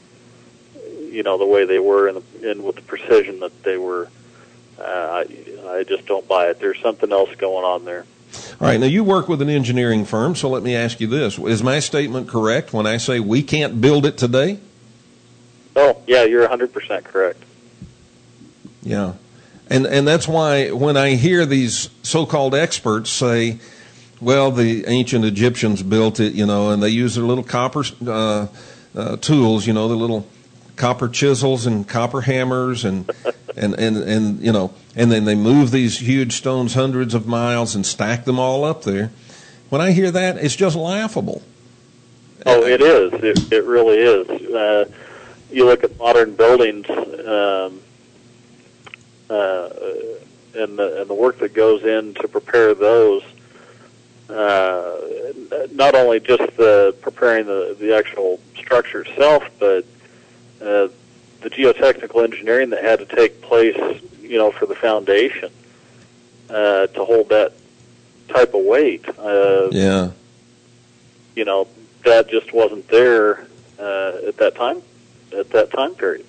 you know, the way they were, and in, in with the precision that they were. Uh, I, I just don't buy it. There's something else going on there. All right. Now, you work with an engineering firm, so let me ask you this. Is my statement correct when I say we can't build it today? Oh, yeah, you're one hundred percent correct. Yeah. And and that's why when I hear these so-called experts say, well, the ancient Egyptians built it, you know, and they use their little copper uh, uh, tools, you know, the little copper chisels and copper hammers and, and, and, and, you know, and then they move these huge stones hundreds of miles and stack them all up there. When I hear that, it's just laughable. Oh, it is. It, it really is. Uh, you look at modern buildings, um, uh, and the and the work that goes in to prepare those. Uh, not only just the preparing the the actual structure itself, but uh, the geotechnical engineering that had to take place, you know, for the foundation uh, to hold that type of weight. Uh, yeah. You know, that just wasn't there uh, at that time, at that time period.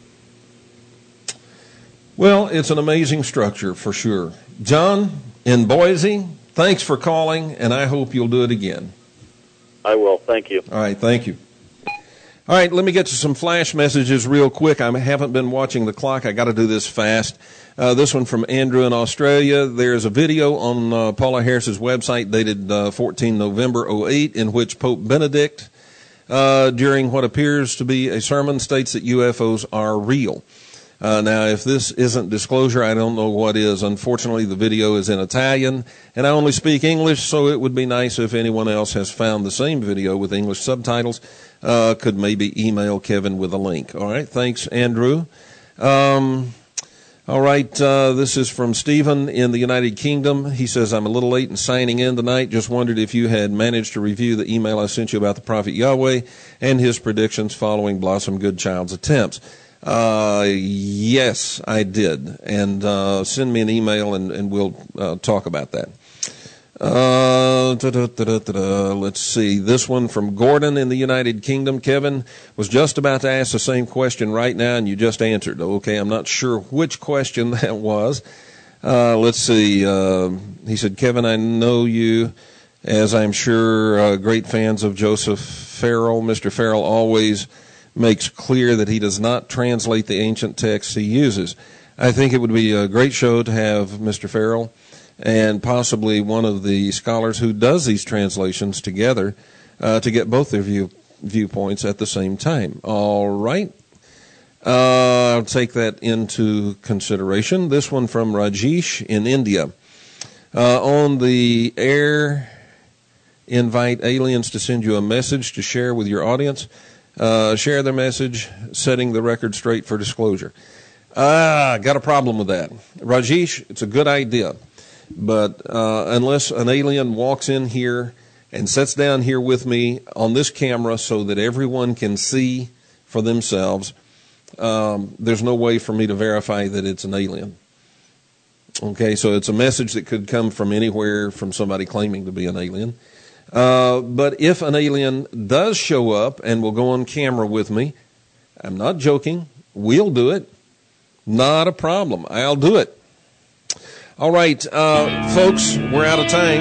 Well, it's an amazing structure for sure. John, in Boise, thanks for calling, and I hope you'll do it again. I will. Thank you. All right. Thank you. All right. Let me get to some flash messages real quick. I haven't been watching the clock. I got to do this fast. Uh, this one from Andrew in Australia. There's a video on uh, Paula Harris's website dated uh, fourteenth of November oh eight in which Pope Benedict, uh, during what appears to be a sermon, states that U F Os are real. Uh, now, if this isn't disclosure, I don't know what is. Unfortunately, the video is in Italian, and I only speak English, so it would be nice if anyone else has found the same video with English subtitles, uh, could maybe email Kevin with a link. All right, thanks, Andrew. Um, all right, uh, this is from Stephen in the United Kingdom. He says, I'm a little late in signing in tonight. Just wondered if you had managed to review the email I sent you about the Prophet Yahweh and his predictions following Blossom Goodchild's attempts. Uh, yes, I did. And, uh, send me an email and, and we'll, uh, talk about that. Uh, da, da, da, da, da, let's see. This one from Gordon in the United Kingdom. Kevin was just about to ask the same question right now and you just answered. Okay. I'm not sure which question that was. Uh, let's see. Uh, he said, Kevin, I know you, as I'm sure, uh, great fans of Joseph Farrell. Mister Farrell always makes clear that he does not translate the ancient texts he uses. I think it would be a great show to have Mister Farrell and possibly one of the scholars who does these translations together uh, to get both their view, viewpoints at the same time. All right. Uh, I'll take that into consideration. This one from Rajesh in India. Uh, on the air, invite aliens to send you a message to share with your audience. Uh, share their message, setting the record straight for disclosure. Ah, got a problem with that. Rajesh, it's a good idea. But uh, unless an alien walks in here and sits down here with me on this camera so that everyone can see for themselves, um, there's no way for me to verify that it's an alien. Okay, so it's a message that could come from anywhere from somebody claiming to be an alien. Uh, but if an alien does show up and will go on camera with me, I'm not joking, we'll do it. Not a problem. I'll do it. All right, uh, folks, we're out of time.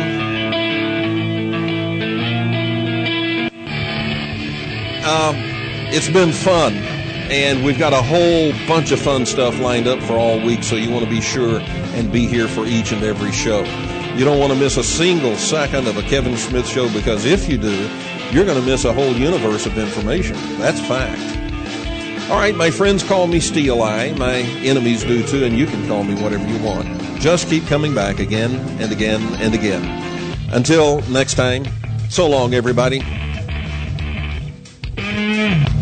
Uh, it's been fun, and we've got a whole bunch of fun stuff lined up for all week, so you want to be sure and be here for each and every show. You don't want to miss a single second of a Kevin Smith show, because if you do, you're going to miss a whole universe of information. That's fact. All right, my friends call me Steel Eye. My enemies do too, and you can call me whatever you want. Just keep coming back again and again and again. Until next time, so long, everybody.